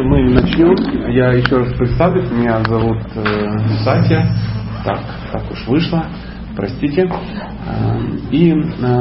мы начнем. Я еще раз представлюсь. Меня зовут Сатя. Так уж вышло. Простите. И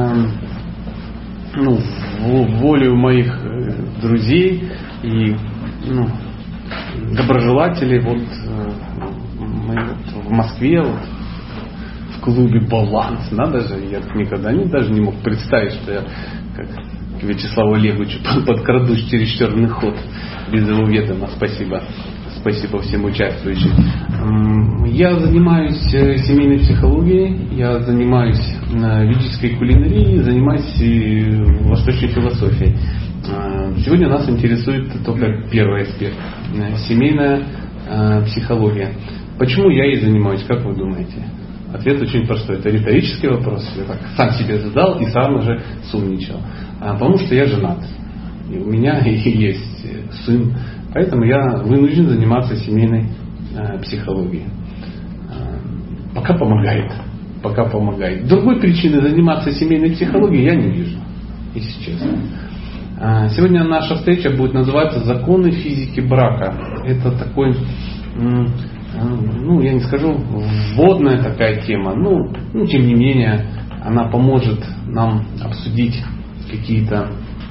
волею моих друзей и доброжелателей мы в Москве, в клубе «Баланс». Надо же, я никогда даже не мог представить, что я как к Вячеславу Олеговичу подкрадусь через черный ход без его ведома. Спасибо всем участвующим. Я занимаюсь семейной психологией, я занимаюсь ведической кулинарией, занимаюсь восточной философией. Сегодня нас интересует только первый аспект – семейная психология. Почему я ей занимаюсь, как вы думаете? Ответ очень простой. Это риторический вопрос. Я так сам себе задал и сам уже сумничал. Потому что я женат. И у меня есть сын. Поэтому я вынужден заниматься семейной психологией. Пока помогает. Другой причины заниматься семейной психологией я не вижу, если честно. Сегодня наша встреча будет называться «Законы физики брака». Это такой, я не скажу, вводная такая тема. Тем не менее, она поможет нам обсудить какие-то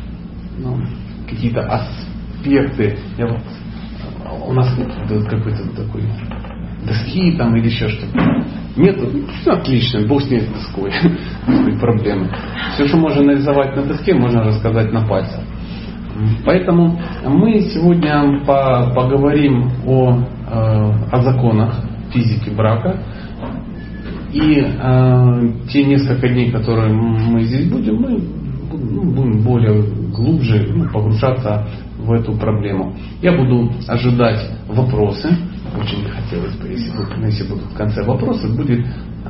аспекты. У нас нет какой-то такой доски там или еще что-то. Нет, все отлично, бог с ней, с доской. Проблемы. Все, что можно нарисовать на доске, можно рассказать на пальцах. Поэтому мы сегодня поговорим о законах физики брака. И те несколько дней, которые мы здесь будем, мы будем более глубже погружаться в эту проблему. Я буду ожидать вопросы. Очень хотелось бы, если будут в конце вопросы, будет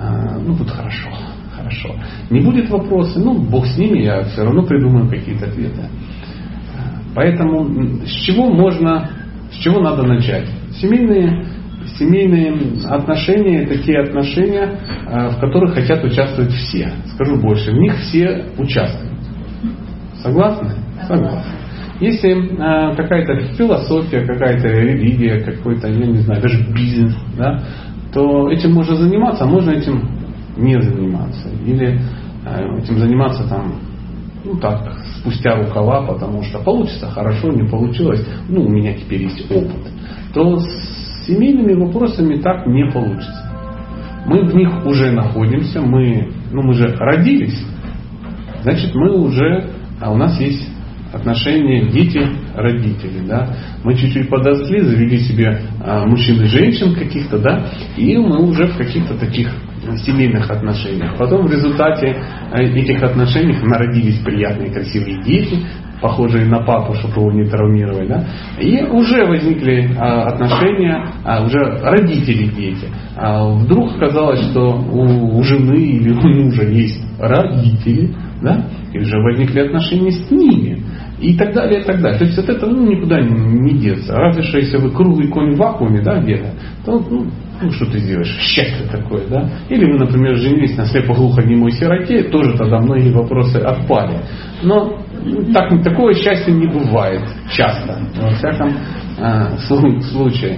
хорошо. Не будет вопросов, бог с ними, я все равно придумаю какие-то ответы. Поэтому с чего надо начать? Семейные отношения — это те отношения, в которых хотят участвовать все. Скажу больше, в них все участвуют. Согласны? Согласны. Если какая-то философия, какая-то религия, какой-то, я не знаю, даже бизнес, да, то этим можно заниматься, а можно этим не заниматься. Или этим заниматься спустя рукава, потому что получится хорошо, не получилось, у меня теперь есть опыт. То с семейными вопросами так не получится. Мы в них уже находимся, мы же родились, значит мы уже, у нас есть отношения дети-родители, да. Мы чуть-чуть подросли, завели себе мужчин и женщин каких-то, да, и мы уже в каких-то таких семейных отношениях. Потом в результате этих отношений народились приятные, красивые дети, похожие на папу, чтобы его не травмировать, да. И уже возникли отношения, уже родители-дети. Вдруг оказалось, что у жены или у мужа есть родители, да, и уже возникли отношения с ними. И так далее, и так далее. То есть от этого никуда не деться. Разве что если вы круглый конь в вакууме, да, где-то, то что ты сделаешь? Счастье такое, да? Или вы, например, женились на слепо-глухонемой сироте, тоже тогда многие вопросы отпали. Но такое счастье не бывает часто, во всяком случае.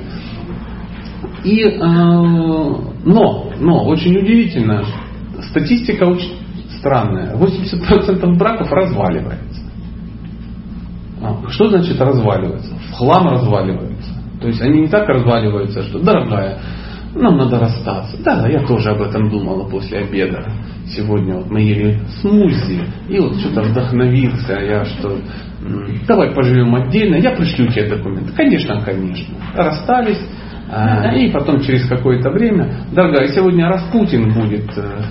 Но очень удивительно, статистика очень странная. 80% браков разваливается. Что значит разваливается? В хлам разваливаются. То есть они не так разваливаются, что, дорогая, нам надо расстаться. Да, я тоже об этом думала после обеда. Сегодня мы ели смузи, и что-то вдохновился, давай поживем отдельно, я пришлю тебе документы. Конечно. Расстались, и потом через какое-то время, дорогая, сегодня Распутин будет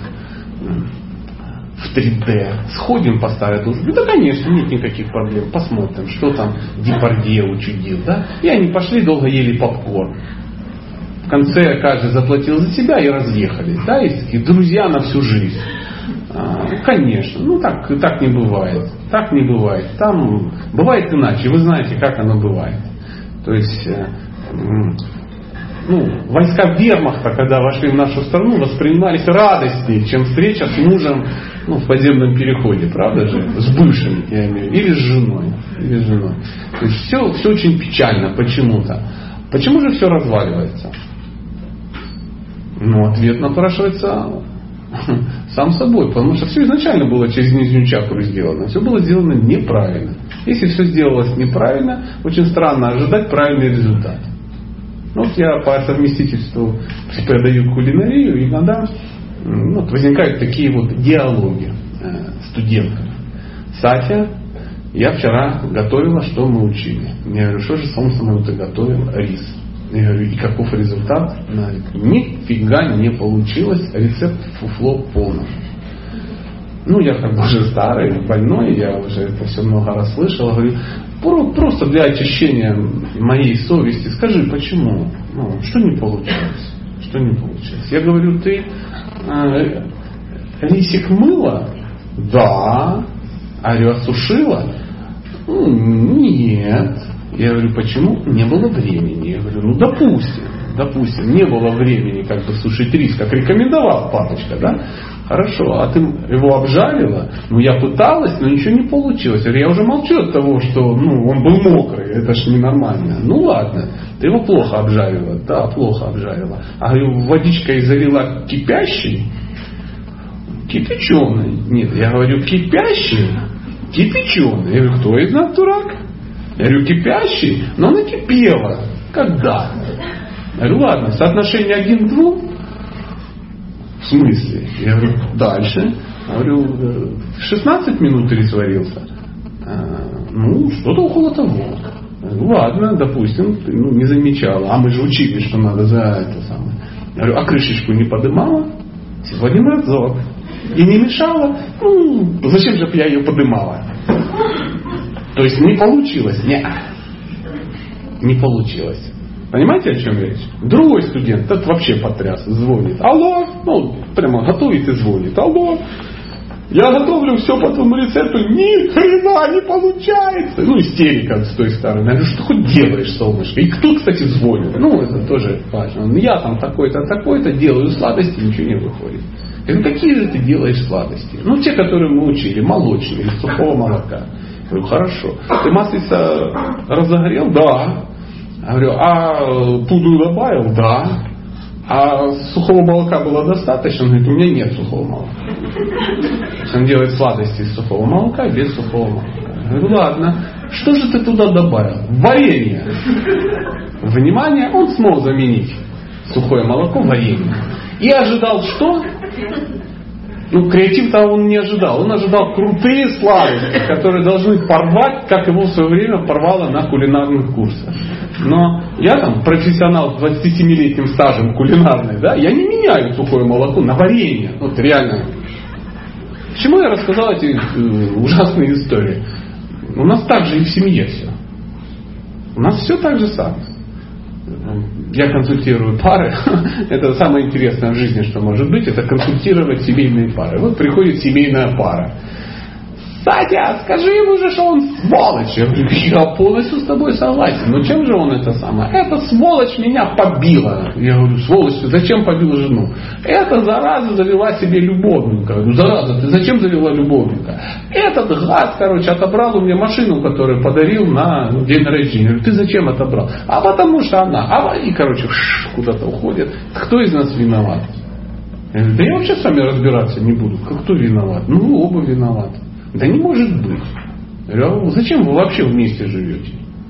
в 3D. Сходим по старой дружбе? Да, конечно, нет никаких проблем. Посмотрим, что там Депардье учудил. Да? И они пошли, долго ели попкорн. В конце каждый заплатил за себя и разъехались. Да? Есть такие друзья на всю жизнь. Конечно. Так не бывает. Так не бывает. Там бывает иначе. Вы знаете, как оно бывает. То есть войска вермахта, когда вошли в нашу страну, воспринимались радостнее, чем встреча с мужем в подземном переходе, правда же? С бывшим, я имею в виду, или с женой. То есть все очень печально почему-то. Почему же все разваливается? Ответ напрашивается сам собой, потому что все изначально было через нижнюю чакру сделано. Все было сделано неправильно. Если все сделалось неправильно, очень странно ожидать правильный результат. Я по совместительству преподаю кулинарию, и иногда возникают такие диалоги студентов. Сатья, я вчера готовила, что мы учили. Я говорю, что же солнце ты готовил? Рис. Я говорю, и каков результат? Она говорит, нифига не получилось, рецепт фуфло полный. Я как бы уже старый, больной, я уже это все много раз слышал. Говорю, просто для очищения моей совести, скажи, почему? Что не получилось? Что не получилось? Я говорю, ты рисик мыла? Да. А говорю, осушила? Нет. Я говорю, почему? Не было времени. Я говорю, допустим, не было времени сушить рис, как рекомендовал папочка, да? Хорошо, а ты его обжарила? Я пыталась, но ничего не получилось. Я говорю, я уже молчу от того, что он был мокрый, это ж ненормально. Ладно, ты его плохо обжарила. Да, плохо обжарила. А говорю, водичкой залила кипящей? Кипяченый. Нет, я говорю, кипящий? Кипяченый. Я говорю, кто из нас дурак? Я говорю, кипящий? Но она кипела. Когда? Я говорю, ладно, соотношение 1 к 2? В смысле? Я говорю, дальше. Я говорю, 16 минут рис варился. Что-то около того. Я говорю, ладно, допустим, ты не замечала. А мы же учили, что надо за это самое. Я говорю, а крышечку не подымала? Всего 1 разок. И не мешала? Зачем же я ее подымала? То есть не получилось? Нет. Не получилось. Понимаете, о чем речь? Другой студент, тот вообще потряс, звонит. Алло, прямо готовит и звонит. Алло, я готовлю все по твоему рецепту, ни хрена не получается. Истерика с той стороны. Я говорю, что ты хоть делаешь, солнышко? И кто, кстати, звонит? Это тоже важно. Я там такой-то, такой-то, делаю сладости, ничего не выходит. Я говорю, какие же ты делаешь сладости? Те, которые мы учили, молочные, из сухого молока. Я говорю, хорошо. Ты маслица разогрел? Да. Я говорю, а пудру добавил? Да. А сухого молока было достаточно? Он говорит, у меня нет сухого молока. Он делает сладости из сухого молока, без сухого молока. Я говорю, ладно. Что же ты туда добавил? Варенье. Внимание, он смог заменить сухое молоко вареньем. И ожидал что? Креатив-то он не ожидал. Он ожидал крутые сладости, которые должны порвать, как его в свое время порвало на кулинарных курсах. Но я профессионал с 27-летним стажем кулинарный, да, я не меняю сухое молоко на варенье. Реально. Почему я рассказал эти ужасные истории? У нас так же и в семье все. У нас все так же самое. Я консультирую пары. Это самое интересное в жизни, что может быть, это консультировать семейные пары. Приходит семейная пара. Сатя, скажи ему же, что он сволочь. Я говорю, я полностью с тобой согласен. Но чем же он это самое? Эта сволочь меня побила. Я говорю, сволочь, зачем побила жену? Эта зараза завела себе любовника. Я говорю, зараза, ты зачем завела любовника? Этот гад, отобрал у меня машину, которую подарил на день рождения. Я говорю, ты зачем отобрал? А потому что она. И, куда-то уходит. Кто из нас виноват? Я говорю, да я вообще с вами разбираться не буду. Кто виноват? Вы оба виноваты. Да не может быть. Я говорю, зачем вы вообще вместе живете?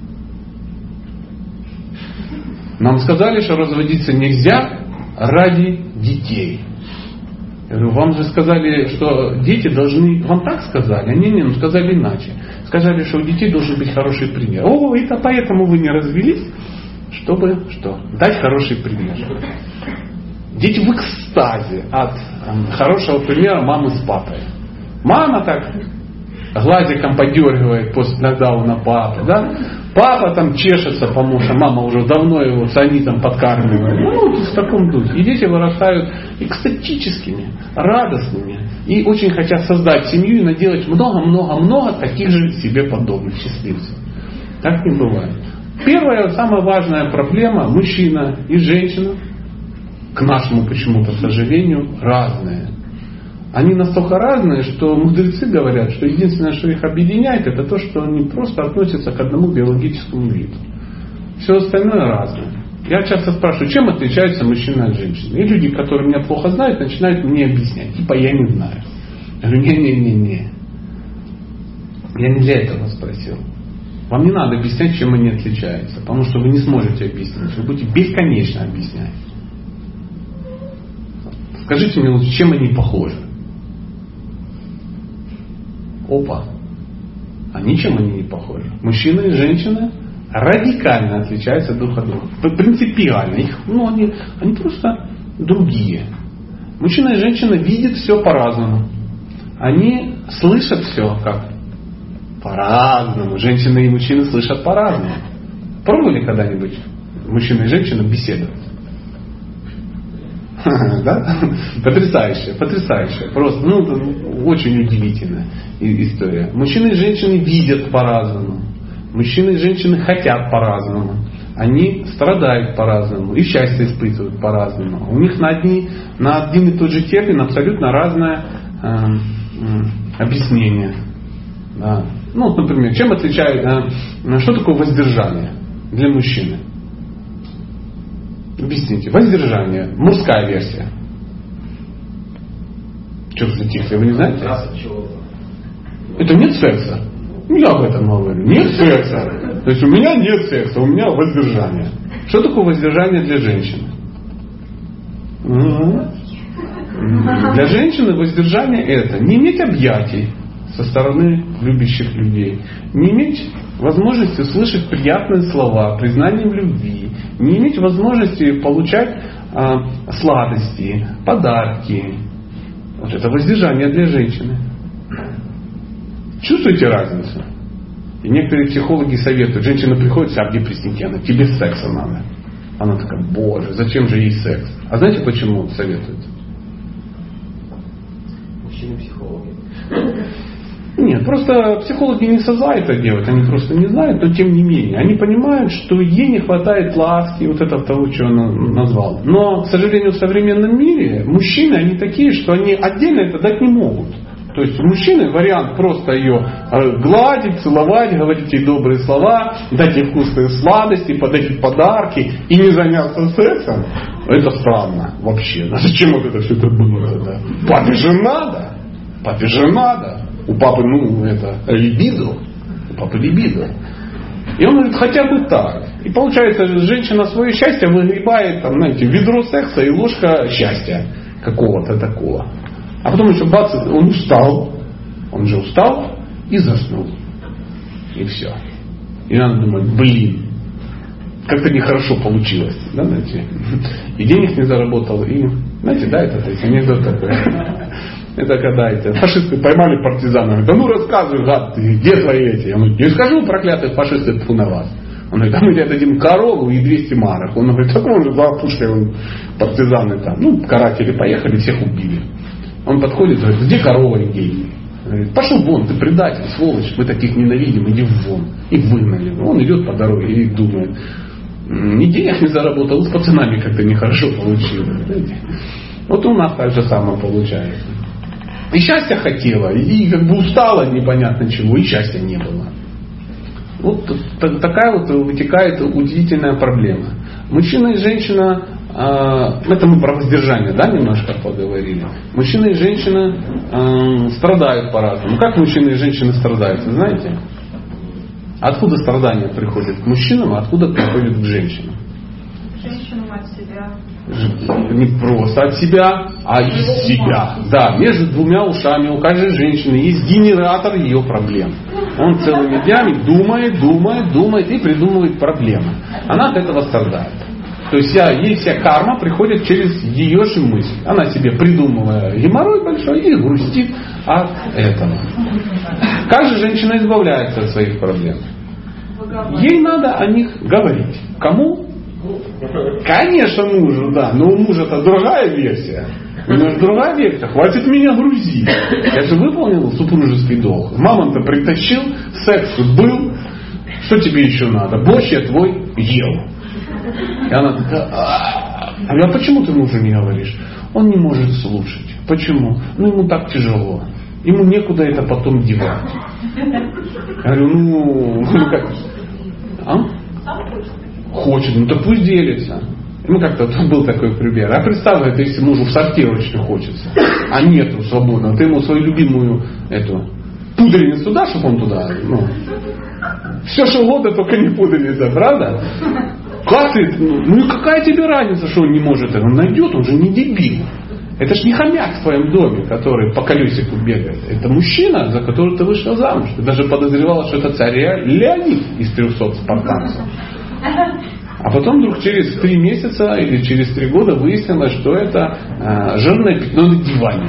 Нам сказали, что разводиться нельзя ради детей. Я говорю, вам же сказали, что дети должны... Вам так сказали? Не, сказали иначе. Сказали, что у детей должен быть хороший пример. Это поэтому вы не развелись, чтобы что? Дать хороший пример. Дети в экстазе от хорошего примера мамы с папой. Мама так глазиком подергивает после нокдауна на папу, да? Папа чешется, потому что мама уже давно его цианидом подкармливает. В таком духе. И дети вырастают экстатическими, радостными. И очень хотят создать семью и наделать много-много-много таких же себе подобных счастливцев. Так не бывает. Первая, самая важная проблема, мужчина и женщина, к нашему почему-то сожалению, разные. Они настолько разные, что мудрецы говорят, что единственное, что их объединяет, это то, что они просто относятся к одному биологическому виду. Все остальное разное. Я часто спрашиваю, чем отличается мужчина от женщины. И люди, которые меня плохо знают, начинают мне объяснять. Типа я не знаю. Я говорю, не. Я не для этого спросил. Вам не надо объяснять, чем они отличаются. Потому что вы не сможете объяснить. Вы будете бесконечно объяснять. Скажите мне лучше, чем они похожи? Опа. А ничем они не похожи. Мужчина и женщина радикально отличаются друг от друга. Принципиально. Они просто другие. Мужчина и женщина видят все по-разному. Они слышат все как по-разному. Женщины и мужчины слышат по-разному. Пробовали когда-нибудь мужчина и женщина беседовать? Да? Потрясающе. Просто, очень удивительная история. Мужчины и женщины видят по-разному. Мужчины и женщины хотят по-разному. Они страдают по-разному. И счастье испытывают по-разному. У них на один и тот же термин абсолютно разное объяснение. Да. Например, чем отличает, что такое воздержание для мужчины? Объясните. Воздержание. Мужская версия. Что вы затихли? Вы не знаете? Это нет секса. Я об этом говорю. Нет секса. То есть у меня нет секса, у меня воздержание. Что такое воздержание для женщины? Для женщины воздержание это не иметь объятий со стороны любящих людей, не иметь возможности слышать приятные слова, признание в любви, не иметь возможности получать сладости, подарки. Вот это воздержание для женщины. Чувствуете разницу? И некоторые психологи советуют, женщина приходит вся в депресснике, она тебе секса надо. Она такая, боже, зачем же ей секс? А знаете, почему советуют? Мужчины-психологи. Нет, просто психологи не со зла это делают, они просто не знают, но тем не менее, они понимают, что ей не хватает ласки, вот этого того, что он назвал. Но, к сожалению, в современном мире мужчины, они такие, что они отдельно это дать не могут. То есть у мужчины вариант просто ее гладить, целовать, говорить ей добрые слова, дать ей вкусные сладости, подарить подарки и не заняться сексом. Это странно вообще. Зачем вот это все это было тогда? Папе же надо. Папе же надо. У папы, либидо. У папы либидо. И он говорит, хотя бы так. И получается, женщина свое счастье выгребает, ведро секса и ложка счастья какого-то такого. А потом еще бац, он же устал и заснул. И все. И надо думать, как-то нехорошо получилось. Да, знаете? И денег не заработал, и, знаете, да, это анекдот такой. Это когда фашисты поймали партизанов. Да рассказывай, гад, где твои эти? Я говорю, не скажу, проклятые фашисты, тьфу на вас. Он говорит, мы тебе дадим корову и 200 марок. Он говорит, так он же два пушки, партизаны там. Каратели поехали, всех убили. Он подходит и говорит, где корова и гений? Говорит, пошел вон, ты предатель, сволочь, мы таких ненавидим, иди вон. И выгнали. Он идет по дороге и думает, ни денег не заработал, с пацанами как-то нехорошо получилось. Вот у нас так же самое получается. И счастья хотела, и как бы устала непонятно чего, и счастья не было. Вот такая вот вытекает удивительная проблема. Мужчина и женщина, это мы про воздержание, да, немножко поговорили. Мужчина и женщина страдают по-разному. Как мужчины и женщины страдают, вы знаете? Откуда страдания приходят к мужчинам, а откуда приходят к женщинам? Женщинам от себя. Не просто от себя, а из себя. Да, между двумя ушами у каждой женщины есть генератор ее проблем. Он целыми днями думает и придумывает проблемы. Она от этого страдает. То есть ей вся карма приходит через ее же мысль. Она себе придумывая геморрой большой и грустит от этого. Как же женщина избавляется от своих проблем? Ей надо о них говорить. Кому? Конечно, мужу, да. Но у мужа-то другая версия. У него другая версия. Хватит меня грузить. Я же выполнил супружеский долг. Мамонта притащил, секс был, Что тебе еще надо? Борщ я твой ел. И она такая, а почему ты мужу не говоришь? Он не может слушать. Почему? Ему так тяжело. Ему некуда это потом девать. Я говорю, как? Хочет, так пусть делится. Как-то был такой пример. А представь, это если мужу в сортир очень хочется, а нету свободного, ты ему свою любимую эту пудреницу дашь, чтобы он туда, все что угодно, только не пудреница, правда? Как ты? Какая тебе разница, что он не может это? Он найдет, он же не дебил. Это ж не хомяк в твоем доме, который по колесику бегает. Это мужчина, за которого ты вышла замуж. Ты даже подозревала, что это царь Леонид из 300 спартанцев. А потом вдруг через 3 месяца или через 3 года выяснилось, что это жирное пятно на диване.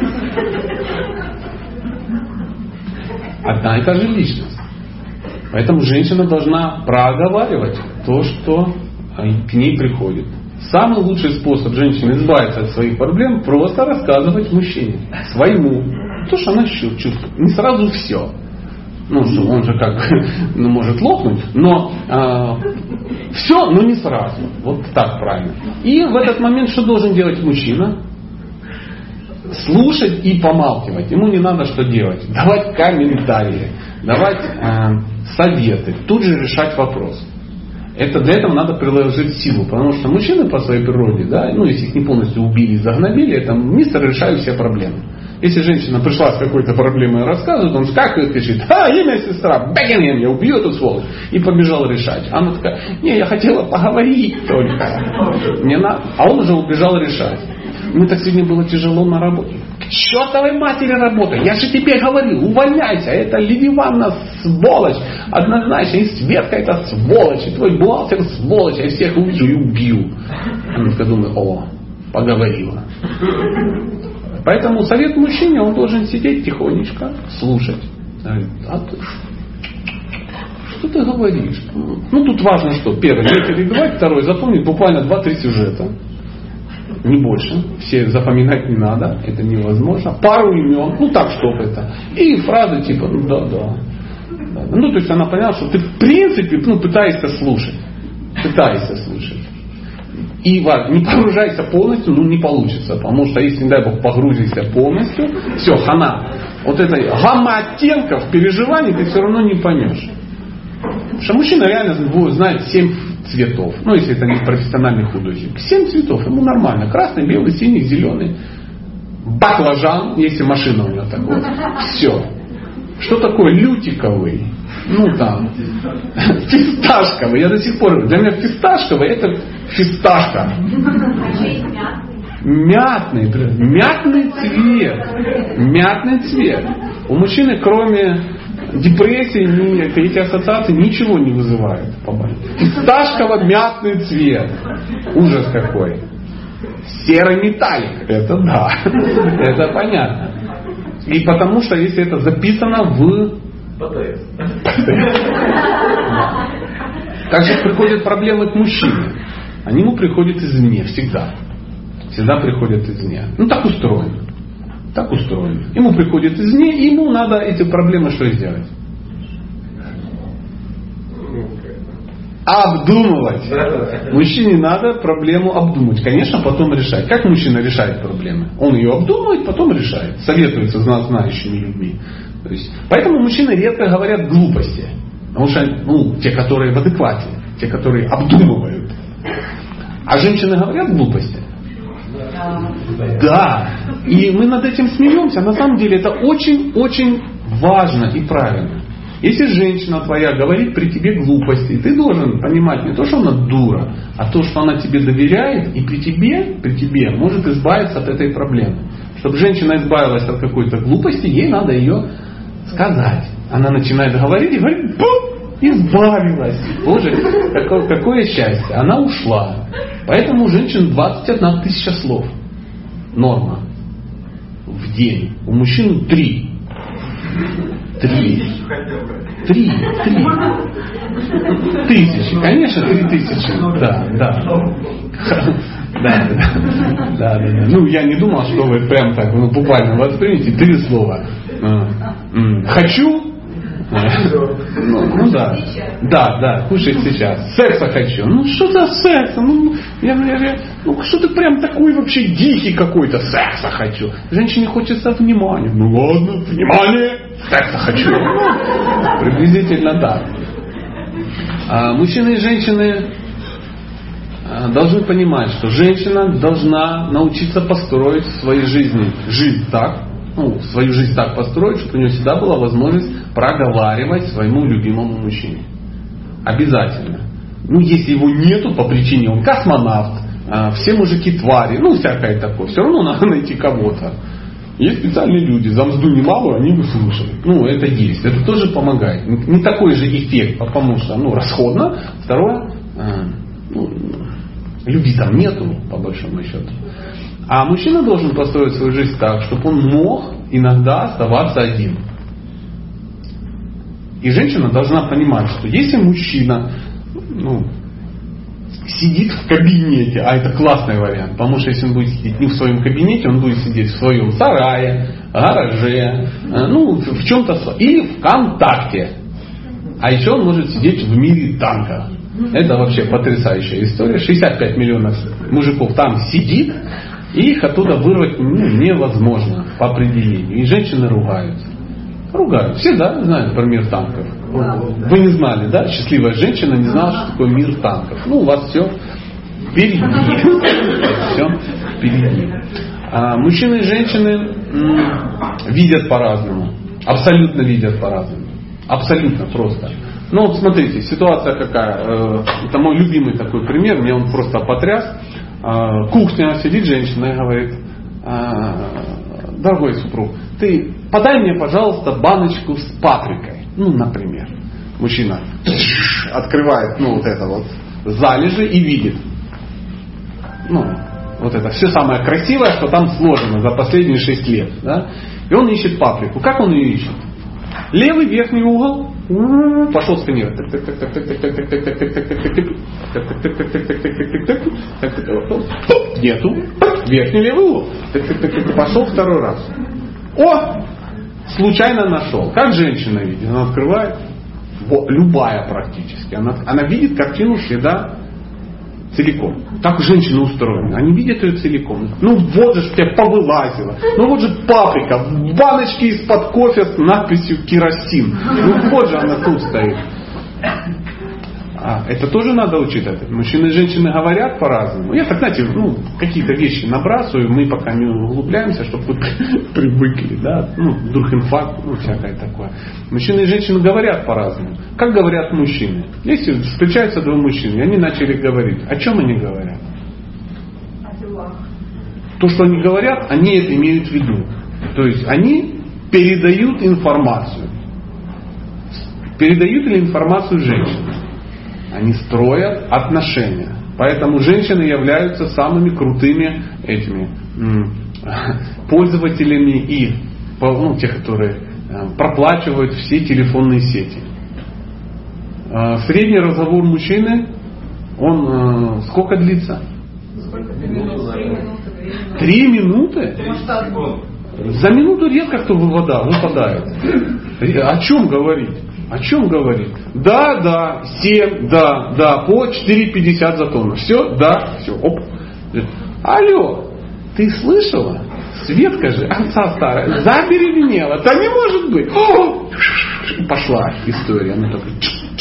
Одна и та же личность. Поэтому женщина должна проговаривать то, что к ней приходит. Самый лучший способ женщины избавиться от своих проблем — просто рассказывать мужчине. Своему. То, что она чувствует. Не сразу все. Он же может лопнуть, но все, но не сразу. Вот так правильно. И в этот момент что должен делать мужчина? Слушать и помалкивать. Ему не надо что делать. Давать комментарии, давать советы, тут же решать вопрос. Для этого надо приложить силу, потому что мужчины по своей природе, если их не полностью убили и загнобили, это мистер решает все проблемы. Если женщина пришла с какой-то проблемой и рассказывает, он скакивает, кричит: имя сестра, Бекинген, я убью эту сволочь. И побежал решать. Она такая: не, я хотела поговорить только. Не надо. А он уже убежал решать. Мне так сегодня было тяжело на работе. К чертовой матери работа. Я же тебе говорил, увольняйся. Это Лидия Ивановна сволочь. Однозначно. И Светка это сволочь. И твой бухгалтер сволочь. Я всех увижу и убью. Она такая думает: поговорила. Поэтому совет мужчине, он должен сидеть тихонечко, слушать. Что ты говоришь? Тут важно что. Первое, не перебивать. Второе, запомнить буквально 2-3 сюжета. Не больше. Все запоминать не надо. Это невозможно. Пару имен. Так, чтобы это. И фразы типа: да. То есть она поняла, что ты в принципе пытаешься слушать. И не погружайся полностью, не получится. Потому что если, не дай Бог, погрузишься полностью, все, хана. Вот этой гамма оттенков переживаний ты все равно не поймешь. Потому что мужчина реально знает 7 цветов. Если это не профессиональный художник. 7 цветов, ему нормально. Красный, белый, синий, зеленый. Баклажан, если машина у него такая. Все. Что такое лютиковый? Фисташковый. Я до сих пор... Для меня фисташковый — это фисташка. Мятный цвет. У мужчины, кроме депрессии, эти ассоциации ничего не вызывают. Фисташково-мятный цвет. Ужас какой. Серый металлик. Это да. Это понятно. И потому что если это записано в ПТС. Также приходят проблемы к мужчине. Они ему приходят извне всегда. Всегда приходят извне. Так устроено. Ему приходят извне, и ему надо эти проблемы что сделать? Обдумывать. Мужчине надо проблему обдумать. Конечно, потом решать. Как мужчина решает проблемы? Он ее обдумывает, потом решает. Советуется с знающими людьми. Поэтому мужчины редко говорят глупости. Потому что те, которые в адеквате, те, которые обдумывают. А женщины говорят глупости? Да. И мы над этим смеемся. На самом деле это очень-очень важно и правильно. Если женщина твоя говорит при тебе глупости, ты должен понимать не то, что она дура, а то, что она тебе доверяет и при тебе может избавиться от этой проблемы. Чтобы женщина избавилась от какой-то глупости, ей надо ее сказать. Она начинает говорить и говорит: бум, избавилась. Боже, какое счастье. Она ушла. Поэтому у женщин 21 тысяча слов. Норма. В день. У мужчин 3. 3 тысячи. Конечно, 3000. Да. Я не думал, что вы прям так буквально воспримете 3 слова. Хочу. Ну да. Да, кушать сейчас. Секса хочу. Ну что за секс? Ну что ты прям такой вообще дикий какой-то. Секса хочу. Женщине хочется внимания. Ну ладно, внимание. Секса хочу. Приблизительно так. А мужчины и женщины должны понимать, что женщина должна научиться построить в своей жизни жизнь так, свою жизнь так построить, чтобы у нее всегда была возможность проговаривать своему любимому мужчине. Обязательно. Если его нету по причине, он космонавт, все мужики твари, всякое такое, все равно надо найти кого-то. Есть специальные люди, за мзду немало, они выслушают. Это есть. Это тоже помогает. Не такой же эффект, потому что расходно. Второе, любви там нету, по большому счету. А мужчина должен построить свою жизнь так, чтобы он мог иногда оставаться один. И женщина должна понимать, что если мужчина сидит в кабинете, а это классный вариант, потому что если он будет сидеть не в своем кабинете, он будет сидеть в своем сарае, гараже, в чем-то, или ВКонтакте. А еще он может сидеть в мире танка. Это вообще потрясающая история. 65 миллионов мужиков там сидит, и их оттуда вырвать невозможно по определению. И женщины ругаются. Все, знают про мир танков. Вы не знали, да? Счастливая женщина не знала, что такое мир танков. У вас все впереди. Все впереди. А мужчины и женщины видят по-разному. Абсолютно видят по-разному. Абсолютно просто. Смотрите, ситуация какая. Это мой любимый такой пример. Мне он просто потряс. Кухня сидит женщина и говорит: дорогой супруг, ты подай мне, пожалуйста, баночку с паприкой. Например. Мужчина открывает залежи и видит. Это все самое красивое, что там сложено за последние 6 лет. Да? И он ищет паприку. Как он ее ищет? Левый верхний угол. Пошел сканировать. Нету. Верхний левый угол. Пошел второй раз. Случайно нашел. Как женщина видит? Она открывает. Любая практически. Она видит картину всегда целиком. Так женщины устроены. Они видят ее целиком. Вот же тебя повылазило. Вот же паприка в баночке из-под кофе с надписью керосин. Вот же она тут стоит. Это тоже надо учитывать. Мужчины и женщины говорят по-разному. Я так, знаете, какие-то вещи набрасываю, мы пока не углубляемся, чтобы вы привыкли, да, вдруг инфаркт, всякое такое. Мужчины и женщины говорят по-разному. Как говорят мужчины? Если встречаются два мужчины, и они начали говорить, о чем они говорят? О делах. То, что они говорят, они это имеют в виду. То есть они передают информацию. Передают ли информацию женщине? Они строят отношения. Поэтому женщины являются самыми крутыми пользователями и тех, которые проплачивают все телефонные сети. Средний разговор мужчины, он сколько длится? 3 минуты? За минуту редко кто выпадает. О чем говорить? О чем говорить? Да, 7, да, по 4,50 за тонну. Все, да, все, оп. Алло, ты слышала? Светка же, овца старая, забеременела. Да не может быть. Пошла история. Она такая.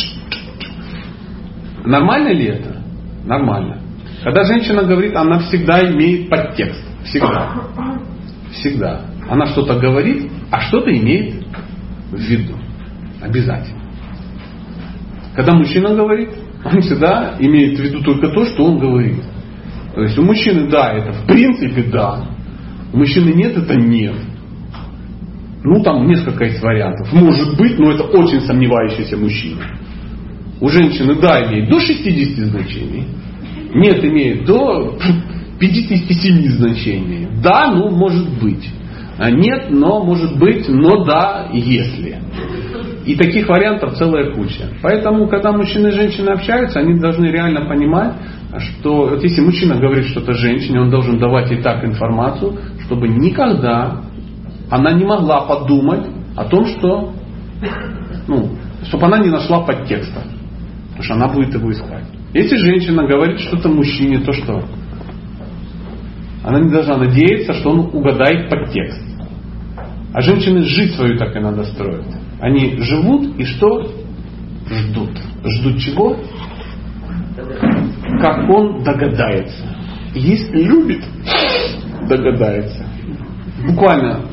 Нормально ли это? Нормально. Когда женщина говорит, она всегда имеет подтекст. Всегда. Она что-то говорит, а что-то имеет в виду. Обязательно. Когда мужчина говорит, он всегда имеет в виду только то, что он говорит. То есть у мужчины да, это в принципе да. У мужчины нет, это нет. Там несколько есть вариантов. Может быть, но это очень сомневающийся мужчина. У женщины да имеет до 60 значений. Нет имеет до 57 значений. Да, может быть. Нет, но может быть, но да, если. И таких вариантов целая куча. Поэтому, когда мужчина и женщина общаются, они должны реально понимать, что если мужчина говорит что-то женщине, он должен давать ей так информацию, чтобы никогда она не могла подумать о том, что чтобы она не нашла подтекста. Потому что она будет его искать. Если женщина говорит что-то мужчине, то что? Она не должна надеяться, что он угадает подтекст. А женщины жить свою так и надо строить. Они живут и что? Ждут. Ждут чего? Как он догадается. Если любит, догадается. Буквально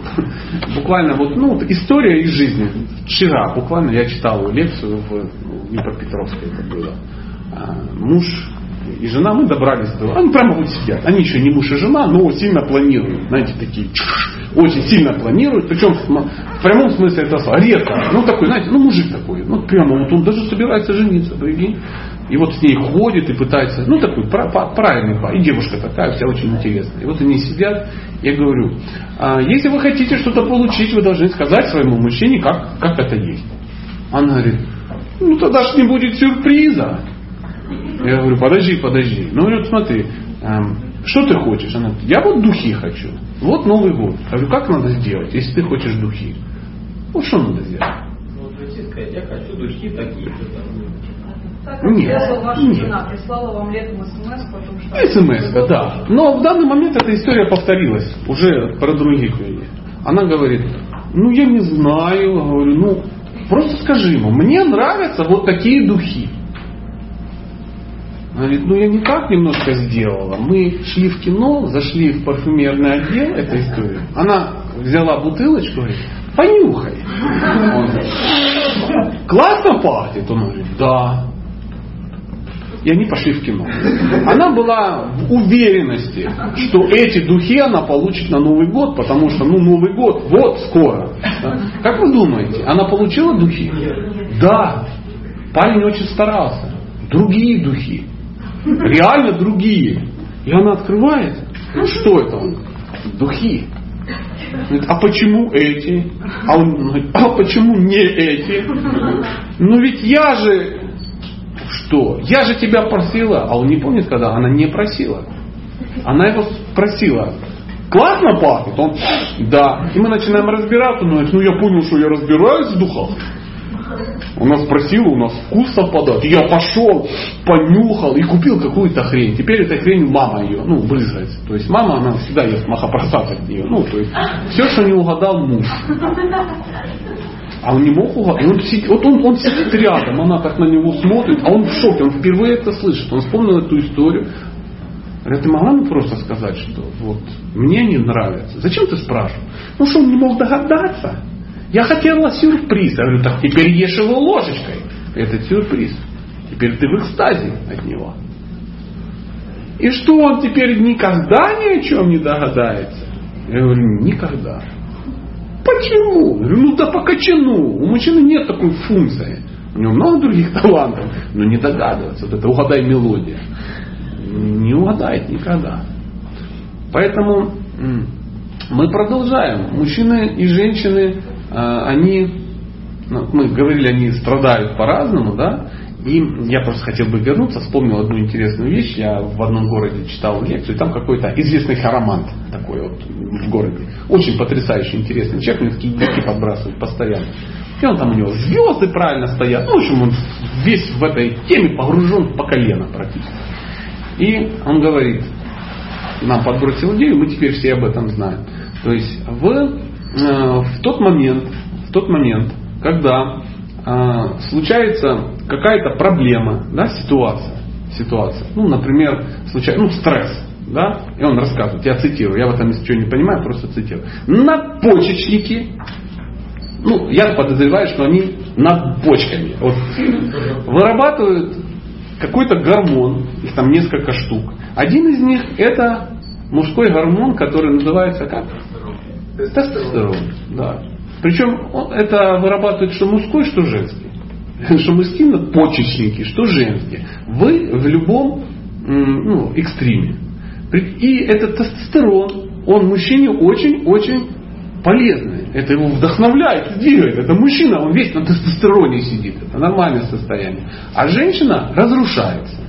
вот история из жизни. Вчера буквально я читал лекцию в Днепропетровске это было. Муж и жена, мы добрались до... Они прямо вот сидят. Они еще не муж и жена, но сильно планируют. Знаете, такие очень сильно планируют. Причем в прямом смысле это слова. Редко. Такой, знаете, мужик такой. Прямо вот он даже собирается жениться, прикинь. И вот с ней ходит и пытается, такой правильный, и девушка такая, вся очень интересная. И вот они сидят, я говорю, если вы хотите что-то получить, вы должны сказать своему мужчине, как это есть. Она говорит, тогда ж не будет сюрприза. Я говорю, подожди. Вот смотри, что ты хочешь? Она говорит, я вот духи хочу. Вот Новый год. Я говорю, как надо сделать, если ты хочешь духи? Вот что надо сделать? Прийти сказать, я хочу духи такие-то там. Нет. Ваша жена прислала вам летом смс, потому что... СМС-ка, да. Но в данный момент эта история повторилась. Уже про других людей. Она говорит, я не знаю. Говорю, просто скажи ему, мне нравятся вот такие духи. Она говорит, я не так немножко сделала. Мы шли в кино, зашли в парфюмерный отдел, эта история. Она взяла бутылочку, говорит, понюхай. Он говорит, классно пахнет? Он говорит, да. И они пошли в кино. Она была в уверенности, что эти духи она получит на Новый год, потому что Новый год вот скоро. Как вы думаете, она получила духи? Да. Парень очень старался. Другие духи. Реально другие. И она открывает. Что это? Он? Духи. Говорит, а почему эти? А он говорит, а почему не эти? Ведь я же... Что? Я же тебя просила. А он не помнит, когда она не просила. Она его спросила. Классно пахнет? Он, да. И мы начинаем разбираться. Он говорит, я понял, что я разбираюсь в духах. Он нас спросил, у нас вкус совпадает. Я пошел, понюхал и купил какую-то хрень. Теперь эта хрень мама ее, брызгается. То есть мама, она всегда ест махапрасад от нее. То есть все, что не угадал муж. А он не мог угадать. Он сидит рядом, она так на него смотрит, а он в шоке, он впервые это слышит. Он вспомнил эту историю. Говорит, ты могла мне просто сказать, что мне не нравится. Зачем ты спрашиваешь? Что он не мог догадаться. Я хотела сюрприз. Я говорю, так теперь ешь его ложечкой. Это сюрприз. Теперь ты в экстазе от него. И что он теперь никогда ни о чем не догадается? Я говорю, никогда. Почему? Я говорю, да по качану. У мужчины нет такой функции. У него много других талантов, но не догадываться. Вот это угадай мелодия. Не угадает никогда. Поэтому мы продолжаем. Мужчины и женщины, они, мы говорили, они страдают по-разному, да? И я просто хотел бы вернуться, вспомнил одну интересную вещь. Я в одном городе читал лекцию, и там какой-то известный хиромант такой в городе. Очень потрясающий, интересный человек, мне такие идеи подбрасывают постоянно. И он там, у него звезды правильно стоят. В общем, он весь в этой теме погружен по колено практически. И он говорит, нам подбросил идею, мы теперь все об этом знаем. То есть в тот момент, когда случается какая-то проблема, да, ситуация. Например, стресс, да, и он рассказывает, я цитирую, я в этом ничего не понимаю, просто цитирую. Надпочечники, я подозреваю, что они над почками вырабатывают какой-то гормон, их там несколько штук. Один из них это мужской гормон, который называется как? Тестостерон. Да. Причем это вырабатывает что мужской, что женский. Что мужские надпочечники, что женские. Вы в любом экстриме. И этот тестостерон, он мужчине очень-очень полезный. Это его вдохновляет, двигает. Это мужчина, он весь на тестостероне сидит. Это нормальное состояние. А женщина разрушается.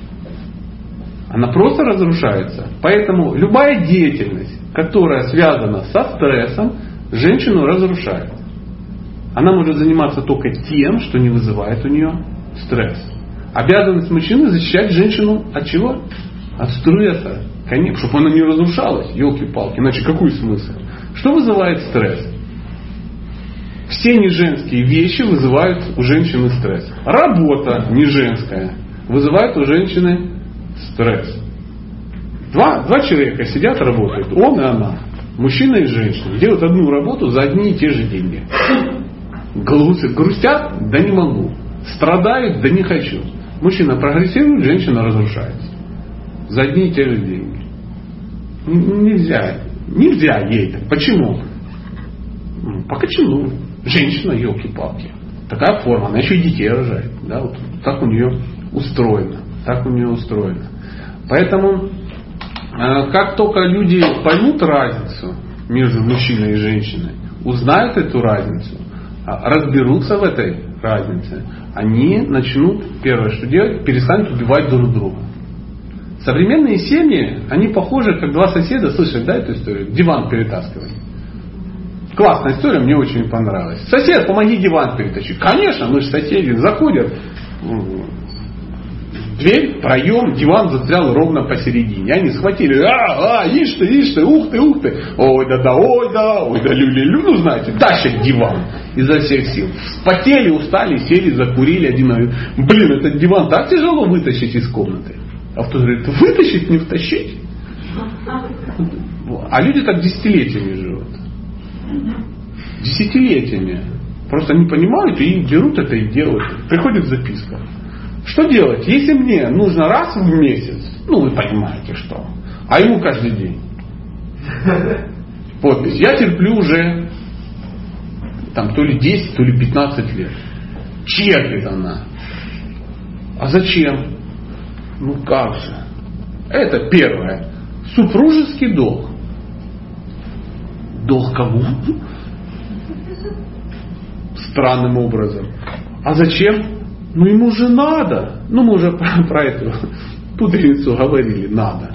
Она просто разрушается. Поэтому любая деятельность, которая связана со стрессом, женщину разрушает. Она может заниматься только тем, что не вызывает у нее стресс. Обязанность мужчины защищать женщину от чего? От стресса. Конечно, чтобы она не разрушалась, елки-палки. Иначе какой смысл? Что вызывает стресс? Все неженские вещи вызывают у женщины стресс. Работа не женская вызывает у женщины стресс. Два человека сидят, работают. Он и она. Мужчина и женщина. Делают одну работу за одни и те же деньги. Грустят? Да не могу. Страдают? Да не хочу. Мужчина прогрессирует, женщина разрушается. За одни и те же деньги. Нельзя ей так. Почему? Почему? Женщина, елки-палки. Такая форма, она еще и детей рожает. Да? Вот так у нее устроено. Поэтому, как только люди поймут разницу между мужчиной и женщиной, узнают эту разницу, разберутся в этой разнице, они начнут, первое, что делать, перестанут убивать друг друга. Современные семьи, они похожи, как два соседа, слышали, да, эту историю? Диван перетаскивали. Классная история, мне очень понравилась. Сосед, помоги диван перетащить. Конечно, мы же соседи. Заходят, дверь, проем, диван застрял ровно посередине. Они схватили, ишь ты, ух ты. Ой да, люлю, ну знаете, тащат диван изо всех сил. Вспотели, устали, сели, закурили. Один говорит, этот диван так тяжело вытащить из комнаты. А второй говорит, вытащить, не втащить. А люди так десятилетиями живут. Десятилетиями. Просто не понимают и берут это и делают. Приходит записка. Что делать, если мне нужно раз в месяц, ну вы понимаете что, а ему каждый день. Подпись. Я терплю уже там то ли 10, то ли 15 лет. Чекает она. А зачем? Ну как же? Это первое. Супружеский долг. Долг кому? Странным образом. А зачем? Ну ему же надо. Ну мы уже про эту пудрицу говорили. Надо.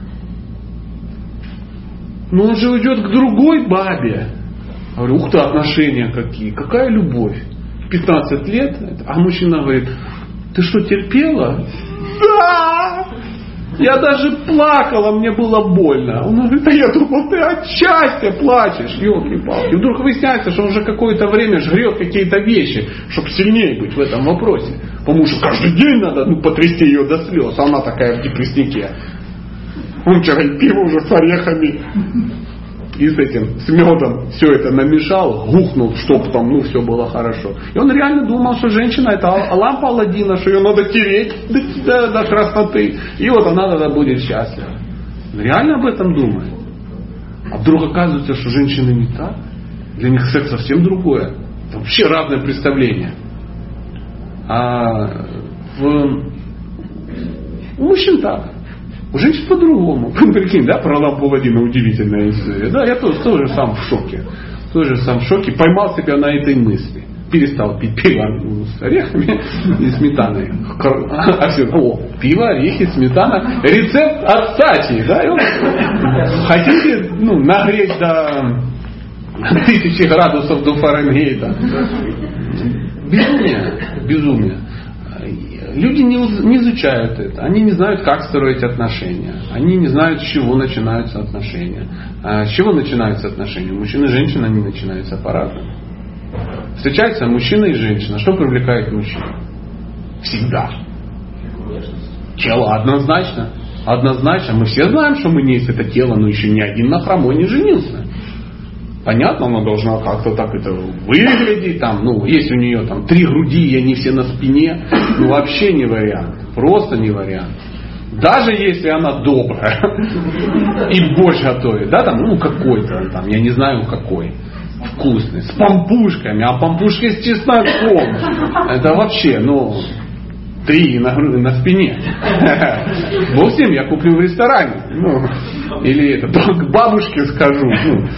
Но он же уйдет к другой бабе. Я говорю, ух ты, отношения какие. Какая любовь. 15 лет. А мужчина говорит, ты что, терпела? Да! Я даже плакала, мне было больно. Он говорит, а я думал, ты от счастья плачешь, елки-палки. Вдруг выясняется, что он уже какое-то время жрет какие-то вещи, чтобы сильнее быть в этом вопросе. Потому что каждый день надо потрясти ее до слез. А она такая в депресснике. Он вчера пиво уже с орехами и с медом все это намешал, гухнул, чтобы там, все было хорошо. И он реально думал, что женщина это лампа Аладдина, что ее надо тереть до красноты. И вот она тогда будет счастлива. Он реально об этом думает. А вдруг оказывается, что женщины не так. Для них секс совсем другое. Это вообще разное представление. А у мужчин так. У женщин по-другому. Прикинь, да, про лампу Аладдина удивительная история. Да, я тоже сам в шоке. Поймал себя на этой мысли. Перестал пить пиво с орехами и сметаной. Пиво, орехи, сметана. Рецепт от Сати. Да? Хотите нагреть до 1000 градусов до Фаренгейта? Безумие. Люди не изучают это. Они не знают, как строить отношения. Они не знают, с чего начинаются отношения. С чего начинаются отношения? Мужчина и женщина, они начинаются по-разному. Встречаются мужчина и женщина. Что привлекает мужчину? Всегда. Тело однозначно. Однозначно. Мы все знаем, что мы не есть это тело, но еще ни один на хромой не женился. Понятно, она должна как-то так это выглядеть. Есть у нее 3 груди, и они все на спине. Вообще не вариант. Просто не вариант. Даже если она добрая и борщ готовит, да, какой-то, я не знаю какой, вкусный, с пампушками, а пампушки с чесноком. Это вообще, 3 на спине. Бог с ним, я куплю в ресторане. Или к бабушке скажу.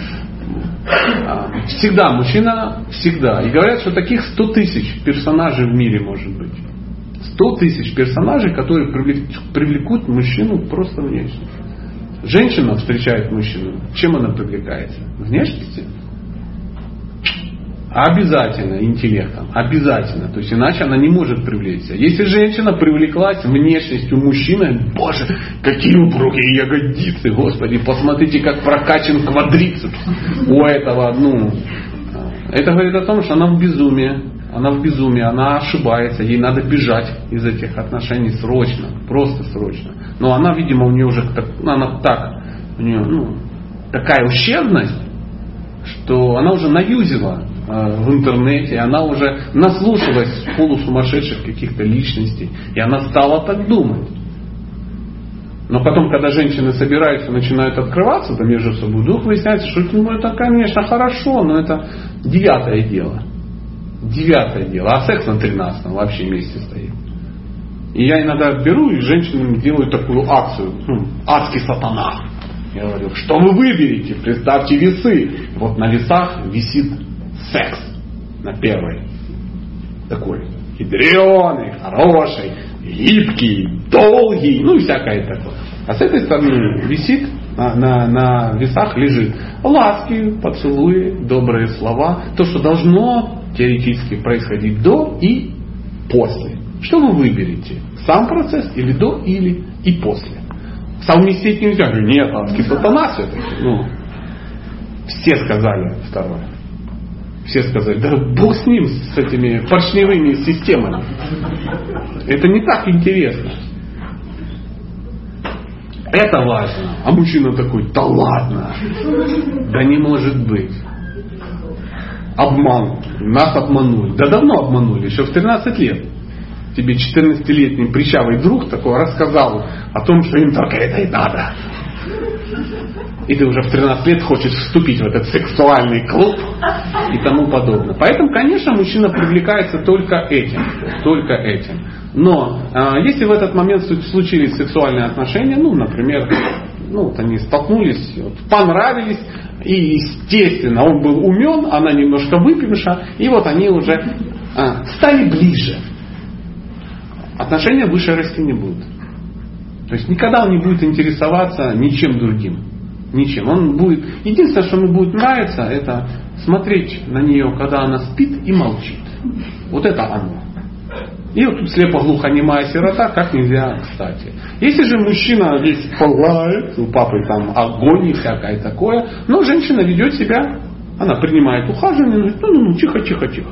Всегда, мужчина всегда. И говорят, что таких 100 тысяч персонажей в мире может быть. 100 тысяч персонажей, которые привлекут мужчину просто внешне. Женщина встречает мужчину. Чем она привлекается? Внешностью? Обязательно интеллектом. Обязательно. То есть иначе она не может привлечься. Если женщина привлеклась внешностью мужчины, боже, какие упругие ягодицы, Господи, посмотрите, как прокачан квадрицепс у этого, это говорит о том, что она в безумии. Она в безумии, она ошибается, ей надо бежать из этих отношений срочно, просто срочно. Но она, видимо, у нее уже у нее такая ущербность, что она уже наюзила в интернете, она уже наслушалась полусумасшедших каких-то личностей, и она стала так думать. Но потом, когда женщины собираются, начинают открываться между собой, вдруг выясняется, что это, конечно, хорошо, но это 9-е дело. 9-е дело. А секс на 13-м вообще вместе стоит. И я иногда беру и женщинам делаю такую акцию. Адский сатана. Я говорю, что вы выберете? Представьте весы. Вот на весах висит секс. На первой. Такой ядреный, хороший, липкий, долгий. И всякое такое. А с этой стороны висит, на весах лежит ласки, поцелуи, добрые слова. То, что должно теоретически происходить до и после. Что вы выберете? Сам процесс или до, или и после? Совместить нельзя. Нет, адский сатана все-таки. Все сказали второе. Все сказали, да бог с ним, с этими поршневыми системами. Это не так интересно. Это важно. А мужчина такой, да ладно. Да не может быть. Обман. Нас обманули. Да давно обманули. Еще в 13 лет. Тебе 14-летний причавый друг такой рассказал о том, что им только это и надо. И ты уже в 13 лет хочешь вступить в этот сексуальный клуб и тому подобное. Поэтому, конечно, мужчина привлекается только этим. Только этим. Но если в этот момент случились сексуальные отношения, например, они столкнулись, понравились, и, естественно, он был умен, она немножко выпивша, и они уже стали ближе. Отношения выше расти не будут. То есть никогда он не будет интересоваться ничем другим. Ничем. Он будет. Единственное, что ему будет нравиться, это смотреть на нее, когда она спит и молчит. Вот это оно. И тут слепо-глухонемая сирота, как нельзя кстати. Если же мужчина весь пылает, у папы там огонь и всякое такое, но женщина ведет себя, она принимает ухаживание, говорит, тихо.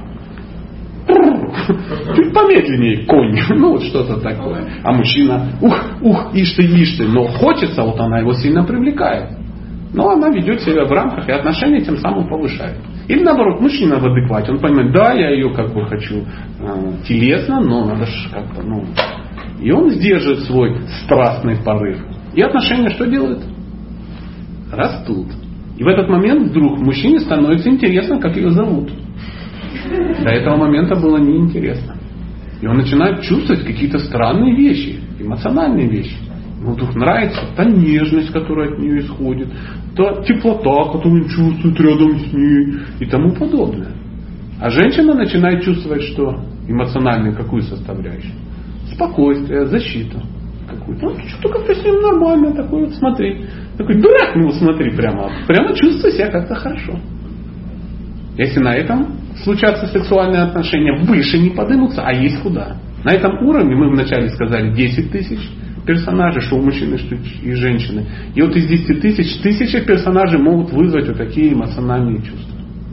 Чуть помедленнее, конь. Что-то такое. А мужчина, ишь ты. Но хочется, она его сильно привлекает. Но она ведет себя в рамках, и отношения тем самым повышает. Или наоборот, мужчина в адеквате. Он понимает, да, я ее хочу телесно, но надо же как-то, И он сдерживает свой страстный порыв. И отношения что делают? Растут. И в этот момент вдруг мужчине становится интересно, как ее зовут. До этого момента было неинтересно. И он начинает чувствовать какие-то странные вещи, эмоциональные вещи. Ему вдруг нравится та нежность, которая от нее исходит, та теплота, которую он чувствует рядом с ней и тому подобное. А женщина начинает чувствовать что? Эмоциональную какую составляющую? Спокойствие, защиту какую-то. Что-то как-то с ним нормально, такой смотри. Такой дурак, смотри прямо чувствуй себя как-то хорошо. Если на этом случатся сексуальные отношения, выше не поднимутся, а есть куда. На этом уровне мы вначале сказали 10 тысяч персонажей, что у мужчины, что и женщины. И из 10 тысяч, 1000 персонажей могут вызвать такие эмоциональные чувства.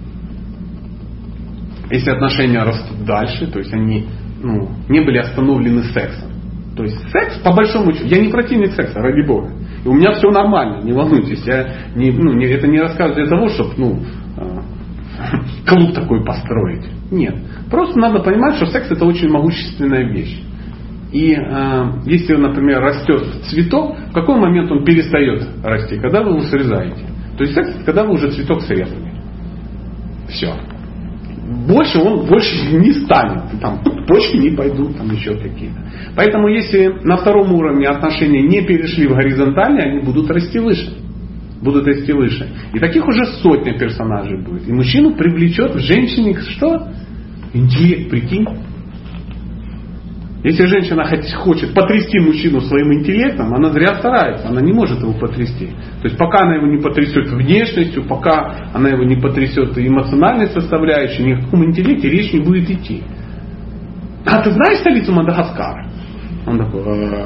Если отношения растут дальше, то есть они не были остановлены сексом. То есть секс, по большому счету, я не противник секса, ради Бога. И у меня все нормально, не волнуйтесь. Я это не рассказываю для того, чтобы клуб такой построить. Нет. Просто надо понимать, что секс это очень могущественная вещь. И если, например, растет цветок, в какой момент он перестает расти? Когда вы его срезаете. То есть секс, когда вы уже цветок срезали. Все. Больше он не станет. Там почки не пойдут, там еще какие-то. Поэтому если на втором уровне отношения не перешли в горизонтальные, они будут расти выше. Будут расти выше. И таких уже сотня персонажей будет. И мужчину привлечет в женщине что? Интеллект, прикинь. Если женщина хочет потрясти мужчину своим интеллектом, она зря старается, она не может его потрясти. То есть пока она его не потрясет внешностью, пока она его не потрясет эмоциональной составляющей, ни о каком интеллекте речь не будет идти. А ты знаешь столицу Мадагаскара? Он такой,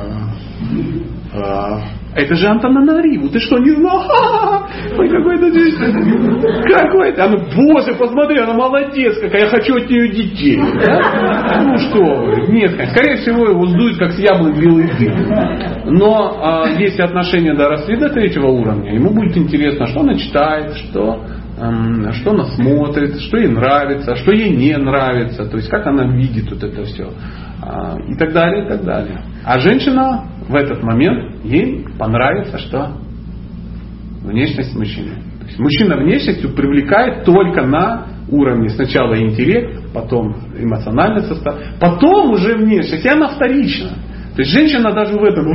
это же Антананариву, ты что, не знал? Ой, какой-то. Она, боже, посмотри, она молодец, какая, я хочу от нее детей. Да? Ну что вы, нет, скорее всего, его сдует, как с яблок белый дым. Но если отношения доросли до 3-го уровня, ему будет интересно, что она читает, что она смотрит, что ей нравится, что ей не нравится, то есть как она видит вот это все. И так далее, и так далее. А женщина в этот момент, ей понравится что? Внешность мужчины. То есть мужчина внешностью привлекает только на уровне сначала интеллект, потом эмоциональный состав, потом уже внешность, и она вторична. То есть женщина даже в этом,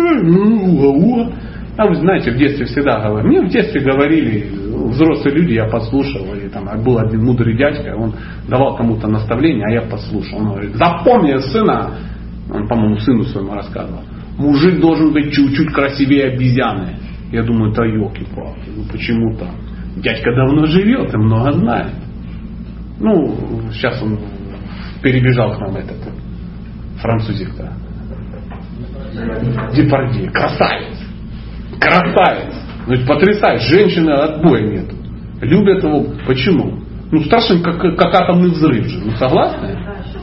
а вы знаете, в детстве всегда говорили, мне в детстве говорили, взрослые люди, я подслушал, или там был один мудрый дядька, он давал кому-то наставление, а я подслушал. Он говорит, запомни, сына, он, по-моему, сыну своему рассказывал, мужик должен быть чуть-чуть красивее обезьяны. Я думаю, да елки-палки, ну почему так? Дядька давно живет и много знает. Ну, сейчас он перебежал к нам этот французик-то. Депардье, красавец. Красавец. Ну, это потрясающе. Женщины отбоя нет. Любят его. Почему? Ну, страшно, как атомный взрыв же. Ну, согласны?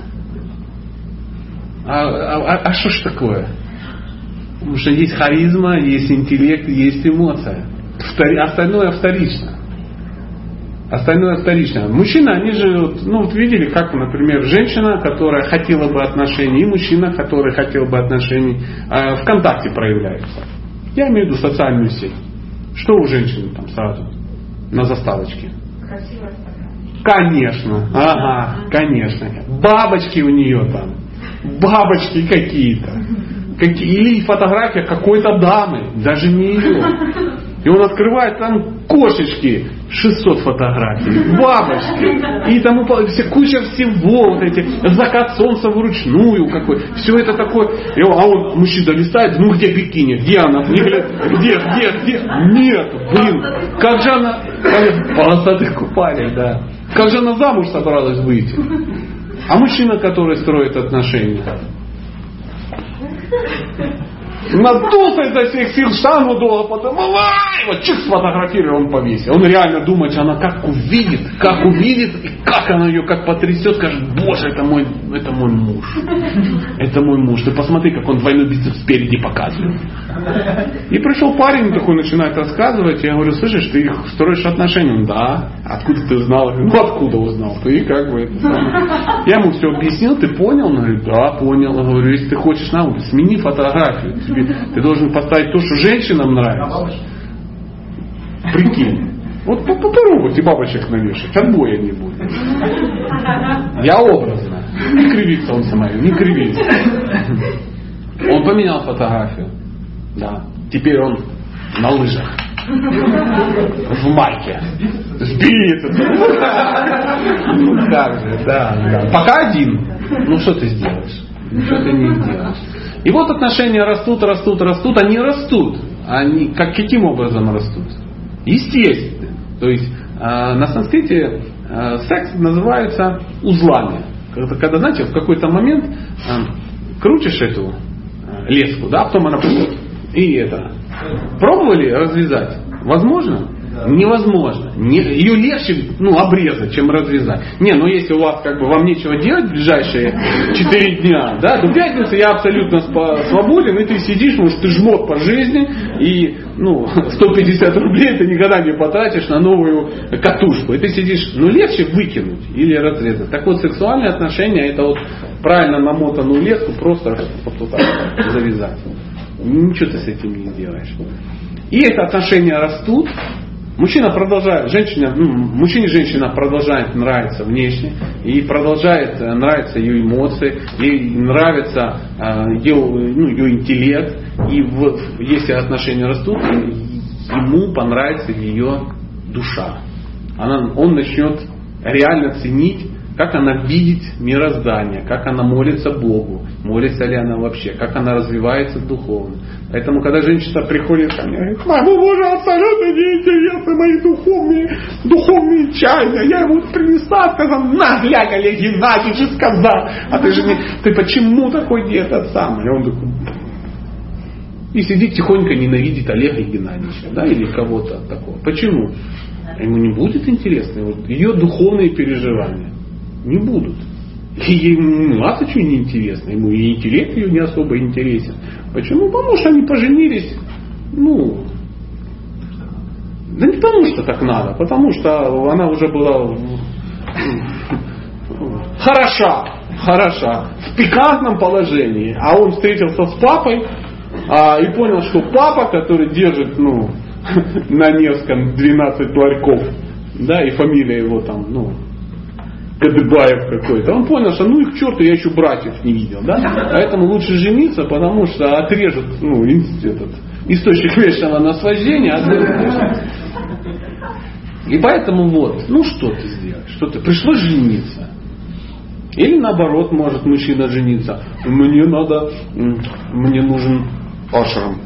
А что ж такое? Потому что есть харизма, есть интеллект, есть эмоция. Остальное вторично. Остальное вторично. Мужчины, они же, ну, вот видели, как, например, женщина, которая хотела бы отношений, и мужчина, который хотел бы отношений, ВКонтакте проявляется. Я имею в виду социальную сеть. Что у женщины там сразу на заставочке? Красивая фотография. Конечно. Ага, конечно. Бабочки у нее там. Бабочки какие-то. Или фотография какой-то дамы. Даже не ее. И он открывает там кошечки. 600 фотографий. Бабочки. И тому куча всего. Вот эти, закат солнца вручную. Какой. Все это такое. А он, мужчина, листает. Ну где бикини? Где она? Где? Нет. Блин. Как же она... Полосатый купальник, да. Как же она замуж собралась выйти? А мужчина, который строит отношения? Надулся изо всех сил, штангу долго потом, вот чик сфотографировал, он повесил. Он реально думает, что она как увидит, и как она ее как потрясет, скажет, боже, это мой муж. Это мой муж. Ты посмотри, как он двойной бицепс спереди показывает. И пришел парень, такой начинает рассказывать, я говорю, слышишь, ты их строишь отношения? Он, да. Откуда ты узнал? Я говорю, ну откуда узнал? Ты как бы это самое. Я ему все объяснил, ты понял? Он говорит, да, понял. Я говорю, если ты хочешь науку, смени фотографию. Ты должен поставить то, что женщинам нравится. Прикинь. Вот попробуйте бабочек навешать, отбоя не будет. Я образно. Не кривится он самое, не кривится. Он поменял фотографию. Да. Теперь он на лыжах. В майке. Сбит. Ну как же, да. Пока один. Ну что ты сделаешь? Ничего ты не сделаешь. И вот отношения растут, они растут. Они каким образом растут? Естественно. То есть на санскрите секс называется узлами. Когда, знаете, в какой-то момент крутишь эту леску, да, потом она пойдет. И это. Пробовали развязать? Возможно? Невозможно. Ее легче обрезать, чем развязать. Но если у вас вам нечего делать в ближайшие 4 дня, да, то в пятницу я абсолютно свободен, и ты сидишь, может, ты жмот по жизни, и 150 рублей ты никогда не потратишь на новую катушку. И ты сидишь, легче выкинуть или разрезать. Так вот, сексуальные отношения, это вот правильно намотанную леску просто вот так завязать. Ничего ты с этим не сделаешь. И это отношения растут. Мужчина продолжает, мужчине женщина продолжает нравиться внешне, и продолжает нравиться ее эмоции, ей нравится ее интеллект, и если отношения растут, ему понравится ее душа. Он начнет реально ценить как она видит мироздание, как она молится Богу, молится ли она вообще, как она развивается духовно. Поэтому, когда женщина приходит ко мне и говорит: моему мужу абсолютно неинтересны мои духовные чаяния. Я ему принесла, сказал: на, глянь, Олег Геннадьевич сказал. А ты почему такой этот самый? И он такой... И сидит тихонько ненавидит Олега Геннадьевича, да, или кого-то такого. Почему? Ему не будет интересно. Вот ее духовные переживания не будут. И ему мало чего не интересно. Ему и интеллект ее не особо интересен. Почему? Потому что они поженились. Да не потому что так надо. Потому что она уже была хороша. В пикантном положении. А он встретился с папой. И понял, что папа, который держит, на Невском 12 ларьков, да, и фамилия его там, Кадыбаев какой-то, он понял, что их к черту, я еще братьев не видел, да, поэтому лучше жениться, потому что отрежет, источник вечного наслаждения, и поэтому что ты сделаешь, пришлось жениться. Или наоборот, может мужчина жениться. Мне нужен ашрам.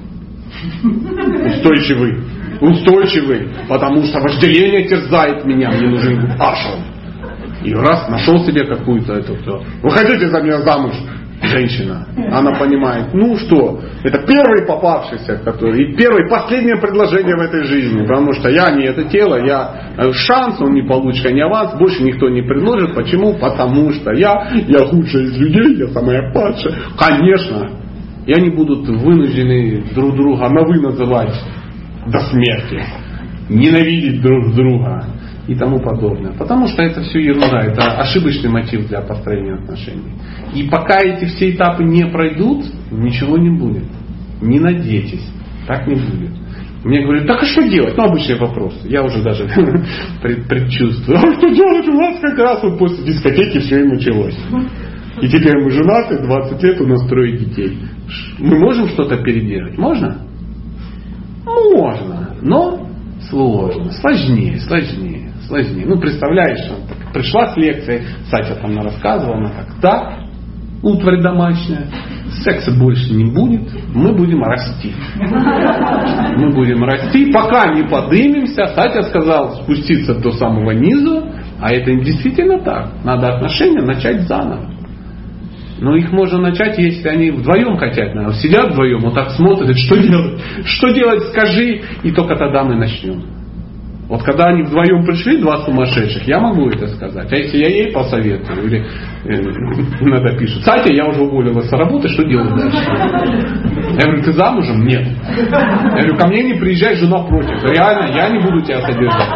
Устойчивый. Потому что вожделение терзает меня. Мне нужен ашрам. И раз нашел себе какую-то вы хотите за меня замуж? Женщина. Она понимает, это первый попавшийся, и последнее предложение в этой жизни. Потому что я не это тело, шанс, он не получит, не аванс, больше никто не предложит. Почему? Потому что я худшая из людей, я самая падшая. Конечно. И они будут вынуждены друг друга на «вы» называть до смерти. Ненавидеть друг друга. И тому подобное. Потому что это все ерунда. Это ошибочный мотив для построения отношений. И пока эти все этапы не пройдут, ничего не будет. Не надейтесь. Так не будет. Мне говорят: так а что делать? Обычные вопросы. Я уже даже предчувствую. А что делать? У нас как раз после дискотеки все и началось. И теперь мы женаты, 20 лет у нас 3 детей. Мы можем что-то переделать? Можно? Можно. Но сложно. Сложнее. Представляешь, пришла с лекцией, Сатя там рассказывала, она так, утварь домашняя, секса больше не будет, мы будем расти. Пока не поднимемся. Сатя сказал спуститься до самого низу, а это действительно так. Надо отношения начать заново. Но их можно начать, если они вдвоем хотят. Сидят вдвоем, вот так смотрят, что делать? Что делать, скажи, и только тогда мы начнем. Вот когда они вдвоем пришли, 2 сумасшедших, я могу это сказать. А если я ей посоветую, или иногда пишут: Сатя, я уже уволилась с работы, что делать дальше? Я говорю: ты замужем? Нет. Я говорю: ко мне не приезжай, жена против. Реально, я не буду тебя содержать.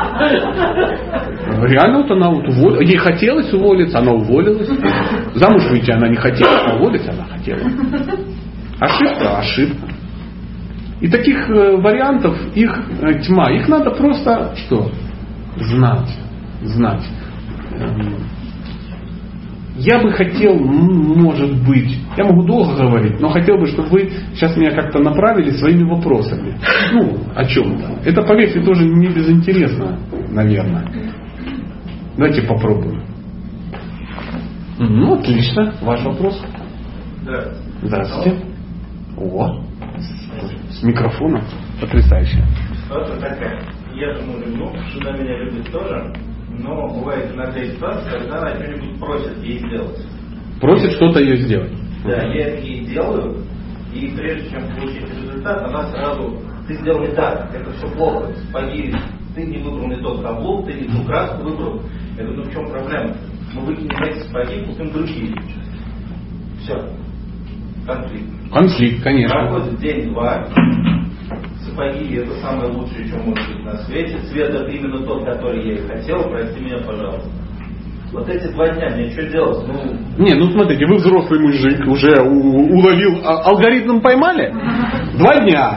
Реально вот она уволилась. Ей хотелось уволиться, она уволилась. Замуж выйти она не хотела, а уволиться она хотела. Ошибка. И таких вариантов, их тьма. Их надо просто знать. Я бы хотел, может быть, я могу долго говорить, но хотел бы, чтобы вы сейчас меня как-то направили своими вопросами. О чем-то. Это, поверьте, тоже не безинтересно, наверное. Давайте попробуем. Отлично. Ваш вопрос? Да. Здравствуйте. С микрофоном. Потрясающе. Ситуация такая. Я думаю, жена меня любит тоже, но бывает иногда ситуация, когда она что-нибудь просит ей сделать. Просит что-то ее сделать. Да, я это ей делаю, и прежде чем получить результат, она сразу: ты сделал не так, это все плохо, спаги, ты не выбрал не тот каблук, ты не ту краску выбрал. Я говорю: в чем проблема? Мы выкинем эти сапоги, купим другие. Все. Конфликт, конечно. Проходит день-два. Сапоги — это самое лучшее, что может быть на свете. Цвет — это именно тот, который я и хотел. Прости меня, пожалуйста. Вот эти 2 дня мне что делать? Смотрите, вы взрослый мужик, уже уловил, алгоритм поймали? 2 дня.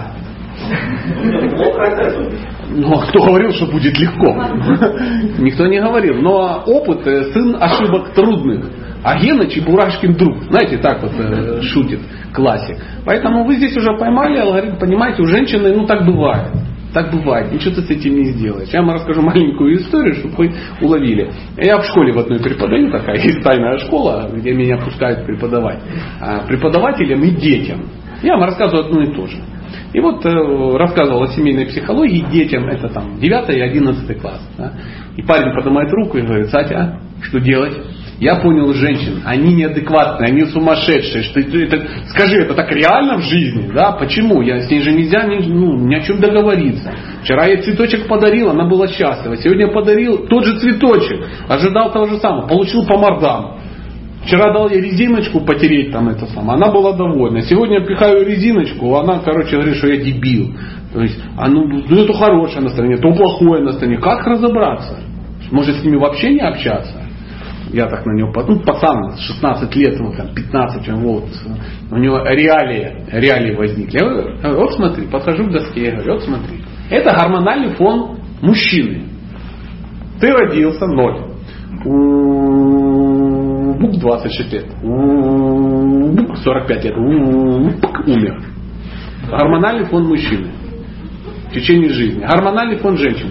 А кто говорил, что будет легко? Никто не говорил. Но опыт — сын ошибок трудных. А Гена Чебурашкин друг. Знаете, так шутит классик. Поэтому вы здесь уже поймали алгоритм, понимаете, у женщины так бывает. Так бывает, ничего ты с этим не сделаешь. Я вам расскажу маленькую историю, чтобы вы уловили. Я в школе в одной преподаю, такая есть тайная школа, где меня пускают преподавать преподавателям и детям. Я вам рассказываю одно и то же. И вот рассказывал о семейной психологии детям, это там 9 и 11 класс. Да? И парень поднимает руку и говорит: Сатя, что делать? Я понял женщин, они неадекватные, они сумасшедшие. Скажи, это так реально в жизни? Да? Почему? С ней же нельзя ни о чем договориться. Вчера я цветочек подарил, она была счастлива. Сегодня подарил тот же цветочек, ожидал того же самого, получил по мордам. Вчера дал ей резиночку потереть, она была довольна. Сегодня пихаю резиночку, она, говорит, что я дебил. То есть, то хорошее настроение, то плохое настроение. Как разобраться? Может, с ними вообще не общаться? Я так на него, пацан, 16 лет, 15, у него реалии возникли. Я говорю, вот смотри, подхожу к доске, я говорю, вот смотри. Это гормональный фон мужчины. Ты родился 0. Бук 26 лет. Бук 45 лет. Умер. Гормональный фон мужчины. В течение жизни. Гормональный фон женщины.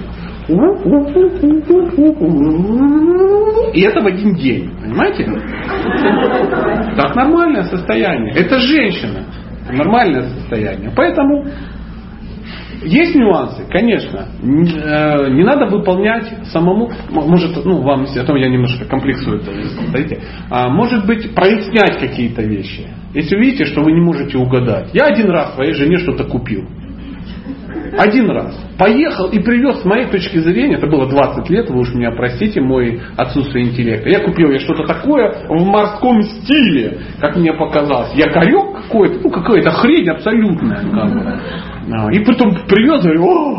И это в один день. Понимаете? Так нормальное состояние. Это женщина. Нормальное состояние. Поэтому есть нюансы, конечно. Не надо выполнять самому. Может, вам, а то я немножко комплексую. Может быть, прояснять какие-то вещи. Если увидите, что вы не можете угадать. Я один раз своей жене что-то купил. Один раз. Поехал и привез, с моей точки зрения, это было 20 лет, вы уж меня простите, мой отсутствие интеллекта. Я купил ей что-то такое в морском стиле, как мне показалось. Якорек какой-то, какая-то хрень абсолютная. И потом привез, говорю,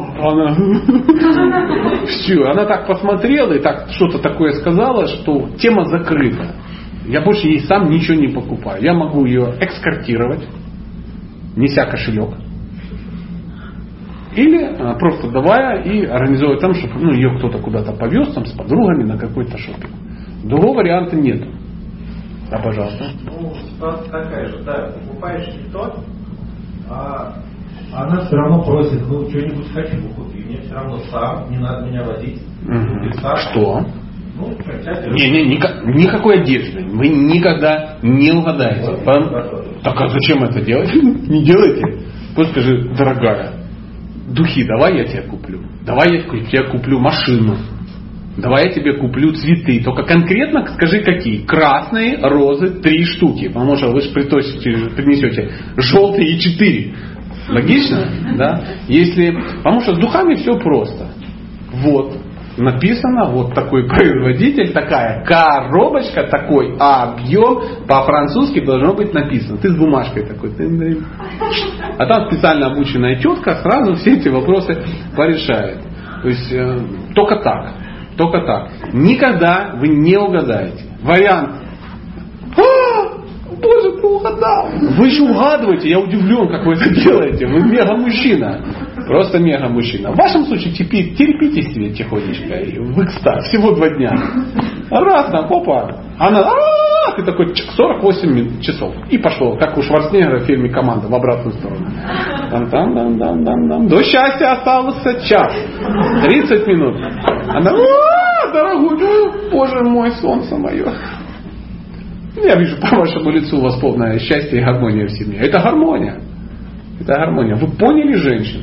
все, она так посмотрела и так что-то такое сказала, что тема закрыта. Я больше ей сам ничего не покупаю. Я могу ее экскортировать, неся кошелек. Или просто давая и организовывать там, чтобы ее кто-то куда-то повез с подругами на какой-то шопинг. Другого варианта нет. Да, пожалуйста. Ситуация такая же, да, покупаешь что-то, а она все равно просит, что-нибудь хочу купить, мне все равно сам, не надо меня возить. Что? Никакой одежды. Вы никогда не угадаете. Так а зачем это делать? Не делайте. Просто скажи, дорогая, духи давай я тебе куплю. Давай я тебе куплю машину. Давай я тебе куплю цветы. Только конкретно скажи какие. Красные, розы 3 штуки. Потому что вы же принесете желтые 4. Логично? Да? Потому что с духами все просто. Вот. Написано, вот такой производитель, такая коробочка, такой объем, по-французски должно быть написано. Ты с бумажкой такой. А там специально обученная тетка сразу все эти вопросы порешает. То есть только так. Только так. Никогда вы не угадаете. Вариант. Боже, ты угадал. Вы еще угадываете, я удивлен, как вы это делаете. Вы мега-мужчина. Просто мега-мужчина. В вашем случае терпите себе тихонечко. В экстаз. Всего 2 дня. Раз там, опа. Она, ты такой 48 часов. И пошел, как у Шварценеггера в фильме «Команда» в обратную сторону. Там. До счастья остался час. 30 минут. Она, дорогой, боже мой, солнце мое. Я вижу по вашему лицу у вас полное счастье и гармония в семье. Это гармония. Это гармония. Вы поняли женщину?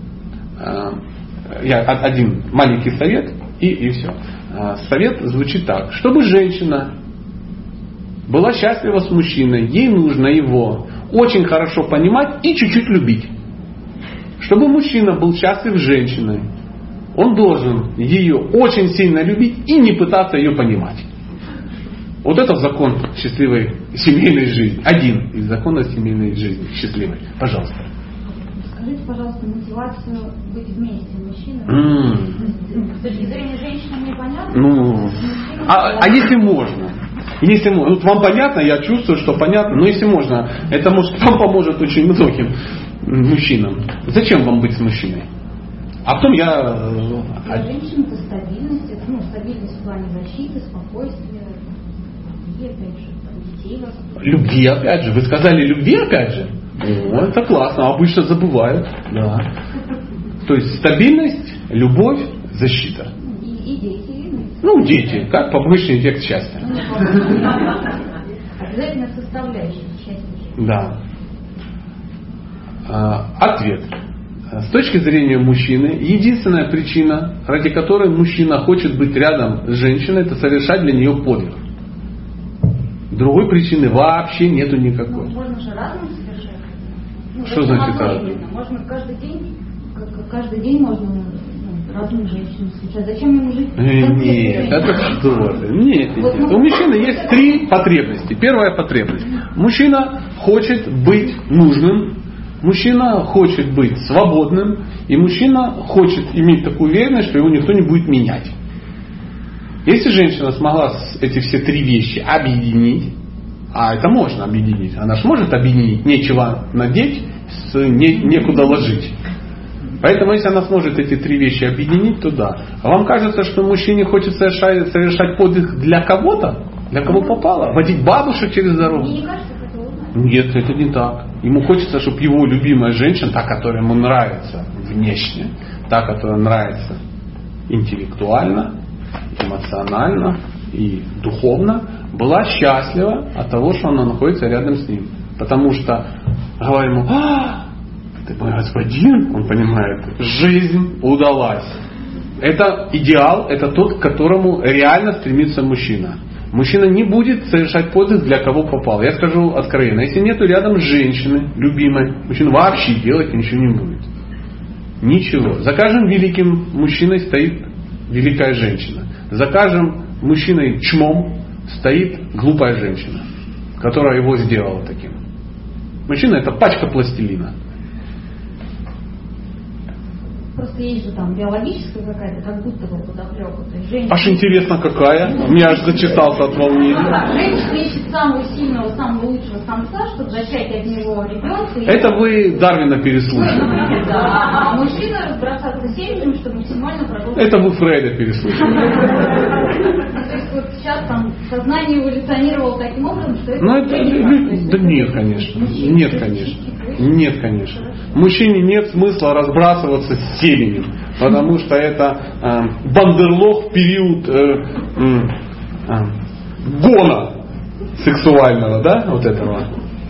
Я один маленький совет и все. Совет звучит так. Чтобы женщина была счастлива с мужчиной, ей нужно его очень хорошо понимать и чуть-чуть любить. Чтобы мужчина был счастлив с женщиной, он должен ее очень сильно любить и не пытаться ее понимать. Вот это закон счастливой семейной жизни. Один из законов семейной жизни. Счастливой. Пожалуйста. Скажите, пожалуйста, мотивацию быть вместе мужчиной. С точки зрения женщины мне понятно. А если можно? Если можно. Вам понятно, я чувствую, что понятно. Но если можно, это может вам поможет очень многим мужчинам. Зачем вам быть с мужчиной? А потом я... Для женщин это стабильность. Это стабильность в плане защиты, спокойствия. Любви опять же. Вы сказали любви опять же? Это классно. Обычно забывают. Да. То есть стабильность, любовь, защита. И дети. Ну, дети, как побочный эффект счастья. Обязательно составляющая счастья. Да. Ответ. С точки зрения мужчины, единственная причина, ради которой мужчина хочет быть рядом с женщиной, это совершать для нее подвиг. Другой причины вообще нету никакой. Можно же разным совершать. Что значит разным? Можно каждый день можно разную женщину встречать. Зачем ему жить? Нет, это что ты? Нет. У мужчины есть 3 потребности. Первая потребность. Мужчина хочет быть нужным, мужчина хочет быть свободным, и мужчина хочет иметь такую уверенность, что его никто не будет менять. Если женщина смогла эти все 3 вещи объединить, а это можно объединить, она же может объединить нечего надеть, некуда ложить. Поэтому если она сможет эти 3 вещи объединить, то да. А вам кажется, что мужчине хочется совершать подвиг для кого-то? Для кого попало? Водить бабушек через дорогу? Мне не кажется, что это узнать. Нет, это не так. Ему хочется, чтобы его любимая женщина, та, которая ему нравится внешне, та, которая нравится интеллектуально, эмоционально и духовно, была счастлива от того, что она находится рядом с ним. Потому что, говоря ему, ты мой господин, он понимает, жизнь удалась. Это идеал, это тот, к которому реально стремится мужчина. Мужчина не будет совершать подвиг для кого попал. Я скажу откровенно, если нету рядом женщины, любимой, мужчина вообще делать ничего не будет. Ничего. За каждым великим мужчиной стоит великая женщина. За каждым мужчиной чмом стоит глупая женщина, которая его сделала таким. Мужчина — это пачка пластилина. Просто есть же там биологическая какая-то, как будто бы подоплека. То есть женщина... Аж интересно какая. Я аж зачитался от волнения. Женщина ищет самого сильного, самого лучшего самца, чтобы зачать от него ребенка. Это вы Дарвина переслушали. Да. А мужчина разбросаться семьями, чтобы максимально продолжить. Это вы Фрейда переслушали. То есть вот сейчас там сознание эволюционировало таким образом, что это... Ну это... Да нет, конечно. Нет, конечно. Нет, конечно. Мужчине нет смысла разбрасываться с семенем, потому что это бандерлог в период гона сексуального, да, вот этого.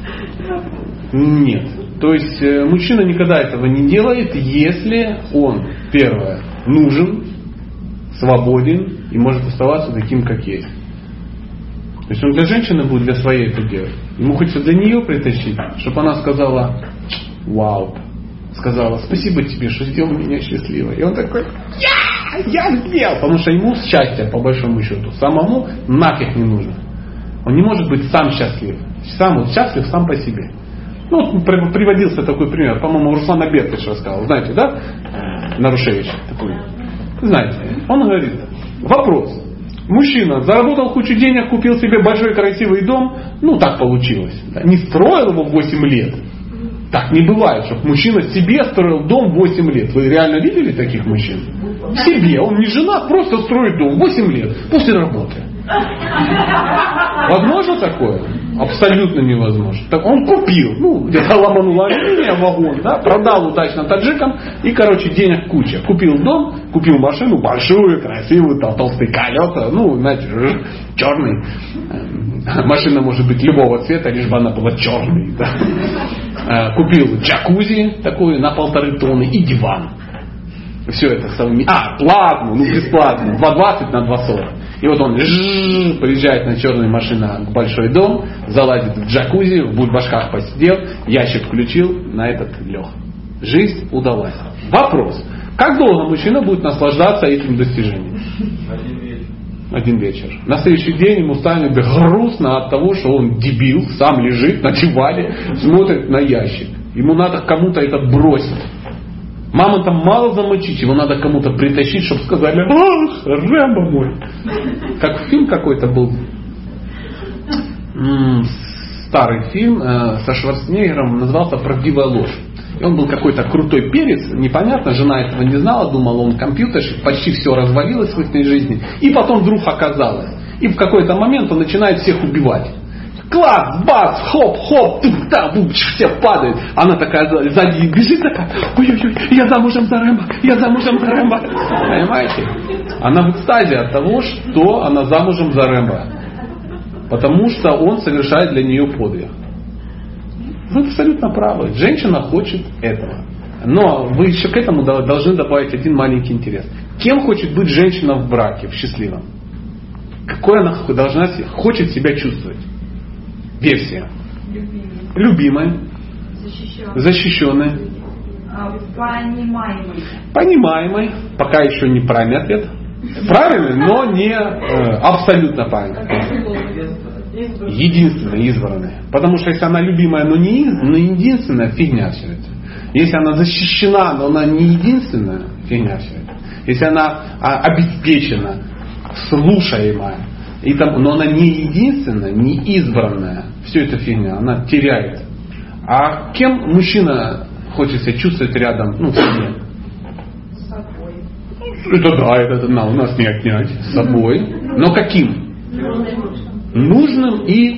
Нет. То есть мужчина никогда этого не делает, если он, первое, нужен, свободен и может оставаться таким, как есть. То есть он для женщины будет для своей это делать. Ему хочется для нее притащить, чтобы она сказала: вау, сказала: спасибо тебе, что сделал меня счастливой. И он такой: я сделал, потому что ему счастье, по большому счету, самому нафиг не нужно. Он не может быть сам счастлив. Сам он счастлив сам по себе. Ну, вот приводился такой пример, по-моему, Руслан Абертович рассказал, знаете, да? Нарушевич такой. Знаете, он говорит: вопрос. Мужчина заработал кучу денег, купил себе большой красивый дом, ну так получилось. Да, не строил его 8 лет. Так не бывает, чтобы мужчина себе строил дом 8 лет. Вы реально видели таких мужчин? Себе. Он не женат, просто строит дом 8 лет после работы. Возможно такое? Абсолютно невозможно. Так он купил, ну, где-то ломанул алюминия, вагон, да, продал удачно таджикам и, короче, денег куча. Купил дом, купил машину большую, красивую, там, толстые колеса, ну, знаете, черный. Машина может быть любого цвета, лишь бы она была черной. Да. Купил джакузи такую на 1,5 тонны и диван. Все это совместно. Платно, ну бесплатно, 2,20 на 2,40. И вот он приезжает на черной машине в большой дом, залазит в джакузи, в бульбашках посидел, ящик включил, на этот лег. Жизнь удалась. Вопрос. Как долго мужчина будет наслаждаться этим достижением? 1 вечер. На следующий день ему станет грустно от того, что он дебил, сам лежит на диване, смотрит на ящик. Ему надо кому-то это бросить. Мама там мало замочить, его надо кому-то притащить, чтобы сказали: ах, Рэмбо мой. Как фильм какой-то был. Старый фильм со Шварценеггером, назывался «Правдивая ложь». И он был какой-то крутой перец, непонятно, жена этого не знала, думала, он компьютерщик, почти все развалилось в их жизни. И потом вдруг оказалось. И в какой-то момент он начинает всех убивать. класс, бац, хоп, хоп, там, все падают. Она такая сзади бежит, такая, ой-ой-ой, я замужем за Рэмбо, я замужем за Рэмбо. Понимаете? Она в экстазе от того, что она замужем за Рэмбо. Потому что он совершает для нее подвиг. Вы абсолютно правы. Женщина хочет этого. Но вы еще к этому должны добавить один маленький интерес. Кем хочет быть женщина в браке, в счастливом? Какой она хочет себя чувствовать? Версия. Любимой. Защищенной. Понимаемой. Пока еще не правильный ответ. Правильный, но не абсолютно правильный. Единственная, избранная. Потому что если она любимая, но не единственная, фигня все это. Если она защищена, но она не единственная, фигня все это. Если она обеспечена, слушаемая, но она не единственная, не избранная, все это фигня, она теряет. А кем мужчина хочет себя чувствовать рядом, в семье? С собой. Это да, это у нас не отнять. С собой. Но каким? Нужным и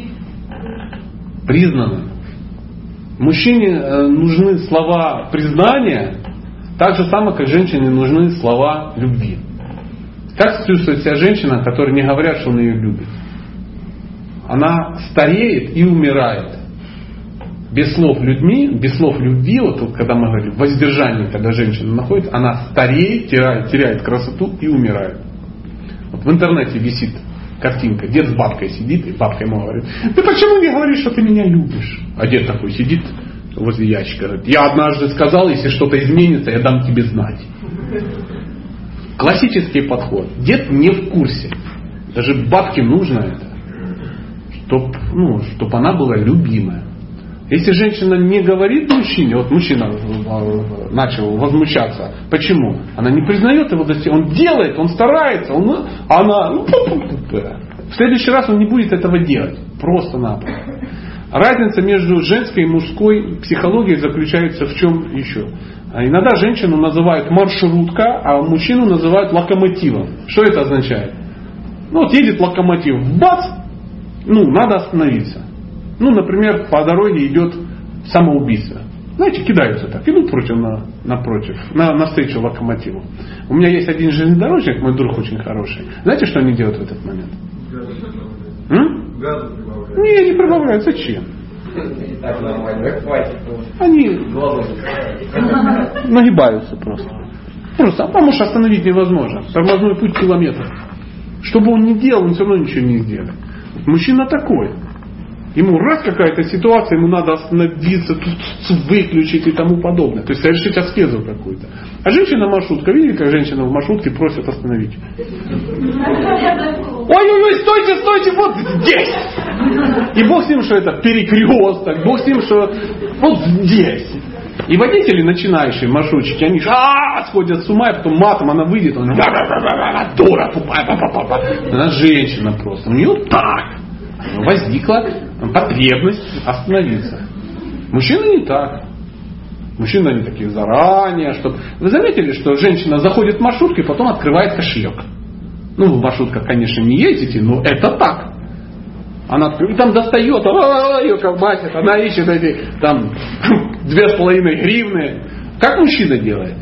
признанным. Мужчине нужны слова признания, так же самое, как женщине нужны слова любви. Как чувствует себя женщина, которая не говорят, что он ее любит? Она стареет и умирает. Без слов любви, вот когда мы говорим, воздержание, когда женщина находится, она стареет, теряет красоту и умирает. Вот в интернете висит картинка, дед с бабкой сидит, и бабка ему говорит: ты почему не говоришь, что ты меня любишь? А дед такой сидит возле ящика, говорит: я однажды сказал, если что-то изменится, я дам тебе знать. Классический подход. Дед не в курсе. Даже бабке нужно это, чтобы она была любимая. Если женщина не говорит мужчине, вот мужчина начал возмущаться, почему? Она не признает его достижения. Он делает, он старается, она в следующий раз он не будет этого делать. Просто-напросто. Разница между женской и мужской психологией заключается в чем еще? Иногда женщину называют маршрутка, а мужчину называют локомотивом. Что это означает? Вот едет локомотив, бац, надо остановиться. Например, по дороге идет самоубийца. Знаете, кидаются так, идут навстречу локомотиву. У меня есть один железнодорожник, мой друг очень хороший. Знаете, что они делают в этот момент? Газу прибавляют. Не прибавляют. Зачем? Они нагибаются просто. Потому что остановить невозможно. Тормозной путь километров. Что бы он ни делал, он все равно ничего не сделает. Мужчина такой. Ему раз какая-то ситуация, ему надо остановиться, тут выключить и тому подобное. То есть совершить аскезу какую-то. А женщина-маршрутка, видите, как женщина в маршрутке просит остановить? Ой-ой-ой, стойте, вот здесь! И бог с ним, что это перекресток, бог с ним, что вот здесь. И водители, начинающие маршрутчики, они сходят с ума, и потом матом она выйдет, дура тупая, она женщина просто. У нее так. Возникла потребность остановиться. Мужчины не так. Мужчины они такие заранее. Вы заметили, что женщина заходит в маршрутку и потом открывает кошелек? В маршрутках, конечно, не ездите, но это так. Она там достает, ее колбасит, она ищет эти там 2,5 гривны. Как мужчина делает?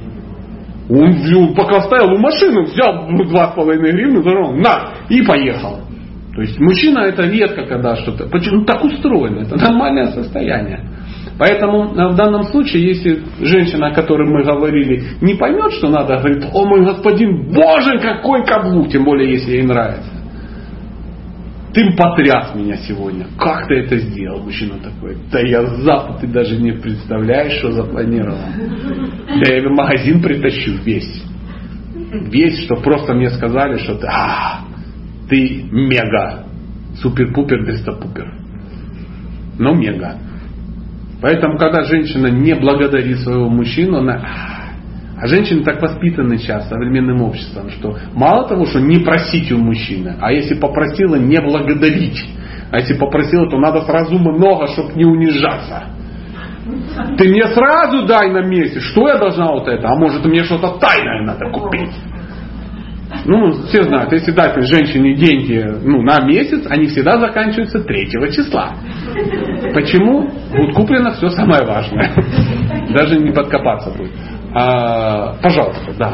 Он пока стоял у машины, взял 2,5 гривны, и поехал. То есть мужчина это редко когда что-то. Почему? Так устроено. Это нормальное состояние. Поэтому в данном случае, если женщина, о которой мы говорили, не поймет, что надо, говорит: о мой господин, боже, какой каблук, тем более, если ей нравится. Ты потряс меня сегодня. Как ты это сделал? Мужчина такой: да я завтра, ты даже не представляешь, что запланировал. Да я в магазин притащу весь. Весь, что просто мне сказали, что ты мега. Супер-пупер, бестопупер. Но мега. Поэтому, когда женщина не благодарит своего мужчину, а женщины так воспитаны сейчас современным обществом, что мало того, что не просить у мужчины, а если попросила, не благодарить. А если попросила, то надо сразу много, чтобы не унижаться. Ты мне сразу дай на месте. Что я должна вот это? А может мне что-то тайное надо купить? Ну, все знают, если дать женщине деньги на месяц, они всегда заканчиваются 3 числа. Почему? Будет куплено все самое важное. Даже не подкопаться будет. Пожалуйста, да.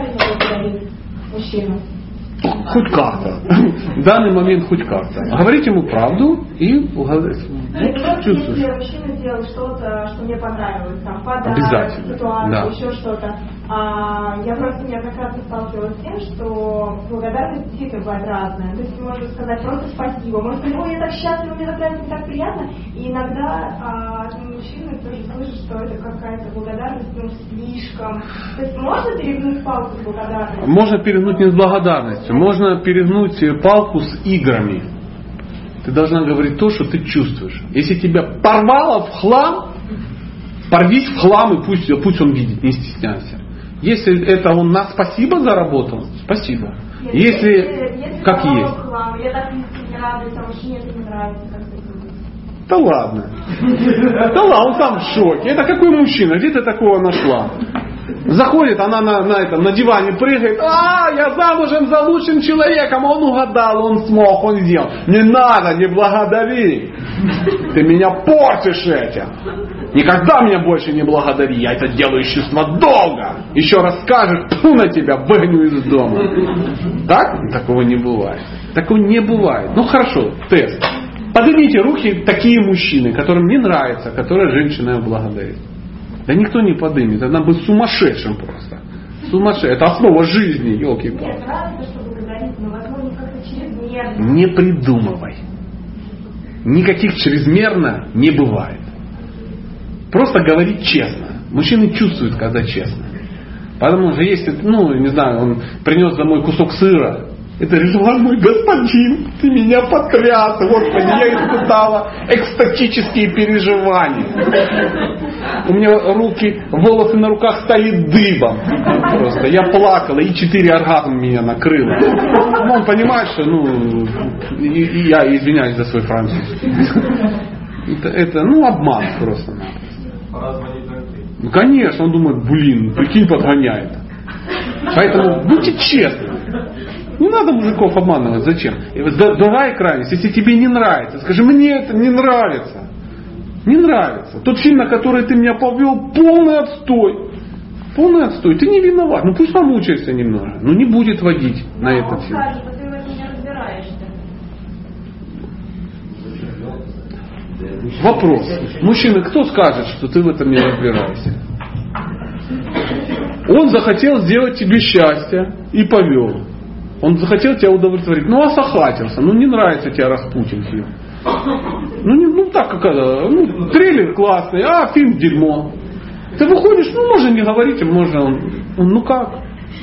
Хоть как-то. В данный момент хоть как-то. Говорить ему правду и чувствуешь. Если мужчина сделал что-то, что мне понравилось, там подарок, ситуацию, да. еще что-то. Я просто неоднократно сталкивалась с тем, что благодарность действительно бывает разная. То есть можно сказать просто спасибо. Может сказать, ой, я так счастлива, мне так приятно. И иногда мужчины тоже слышат, что это какая-то благодарность слишком. То есть можно перегнуть палку с благодарностью? Можно перегнуть не с благодарностью. Можно перегнуть палку с играми. Ты должна говорить то, что ты чувствуешь. Если тебя порвало в хлам, порвись в хлам и пусть он видит, не стесняйся. Если это он на спасибо заработал, спасибо. Если как есть. Хлам, я так не радуюсь, а мужчине это не нравится, как это будет. Да ладно. Да ладно, он сам в шоке. Это какой мужчина? Где ты такого нашла? Заходит, она на диване прыгает. Я замужем за лучшим человеком. Он угадал, он смог, он сделал. Не надо, не благодари. Ты меня портишь этим. Никогда меня больше не благодари. Я это делаю из чувства долга. Еще раз скажешь, тьфу на тебя, выгоню из дома. Так? Такого не бывает. Такого не бывает. Ну хорошо, тест. Поднимите руки такие мужчины, которым не нравится, которые женщина благодарит. Да никто не поднимет. Она будет сумасшедшим просто. Сумасшедшим. Это основа жизни, елки-палки. Нет, нравится, что благодарить, но возможно как-то чрезмерно. Не придумывай. Никаких чрезмерно не бывает. Просто говорить честно. Мужчины чувствуют, когда честно. Потому что если, не знаю, он принес домой кусок сыра, это Режван, мой господин, ты меня потряс, Господи, я испытала экстатические переживания. У меня волосы на руках стали дыбом. Просто я плакала, и 4 оргазма меня накрыло. Он понимает, что, и я извиняюсь за свой французский. Это обман просто-напросто. Ну, конечно, он думает, прикинь, подгоняет. Поэтому будьте честны. Не надо мужиков обманывать. Зачем? Другая крайность. Если тебе не нравится, скажи, мне это не нравится. Не нравится. Тот фильм, на который ты меня повел, полный отстой. Полный отстой. Ты не виноват. Пусть помучается немного. Но не будет водить на этот фильм. Скажет, что ты в этом не разбираешься. Вопрос. Мужчина, кто скажет, что ты в этом не разбираешься? Он захотел сделать тебе счастье и повел. Он захотел тебя удовлетворить. Осохатился. Не нравится тебе Распутин фильм. Так как это. Трейлер классный, фильм дерьмо. Ты выходишь, можно не говорить, можно как?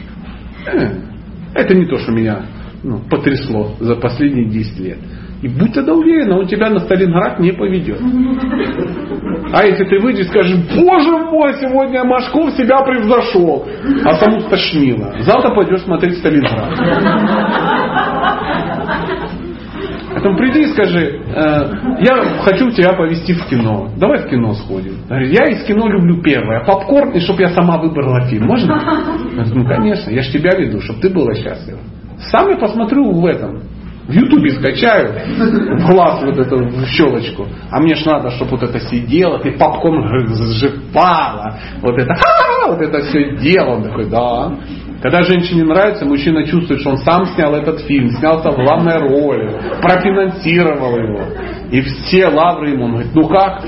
Это не то, что меня потрясло за последние 10 лет. И будь тогда уверен, он тебя на Сталинград не поведет. А если ты выйдешь и скажешь, боже мой, сегодня Машков себя превзошел, а саму стошнило. Завтра пойдешь смотреть Сталинград. Поэтому приди и скажи, я хочу тебя повезти в кино. Давай в кино сходим. Я из кино люблю первое. Попкорн, и чтобы я сама выбрала фильм. Можно? Конечно, я ж тебя веду, чтобы ты была счастлива. Сам я посмотрю в Ютубе скачаю в глаз эту щелочку. А мне ж надо, чтобы это сидело, ты попкорн сжипала. Это все дело. Он такой, да. Когда женщине нравится, мужчина чувствует, что он сам снял этот фильм, снялся в главной роли, профинансировал его. И все лавры ему. Он говорит, как?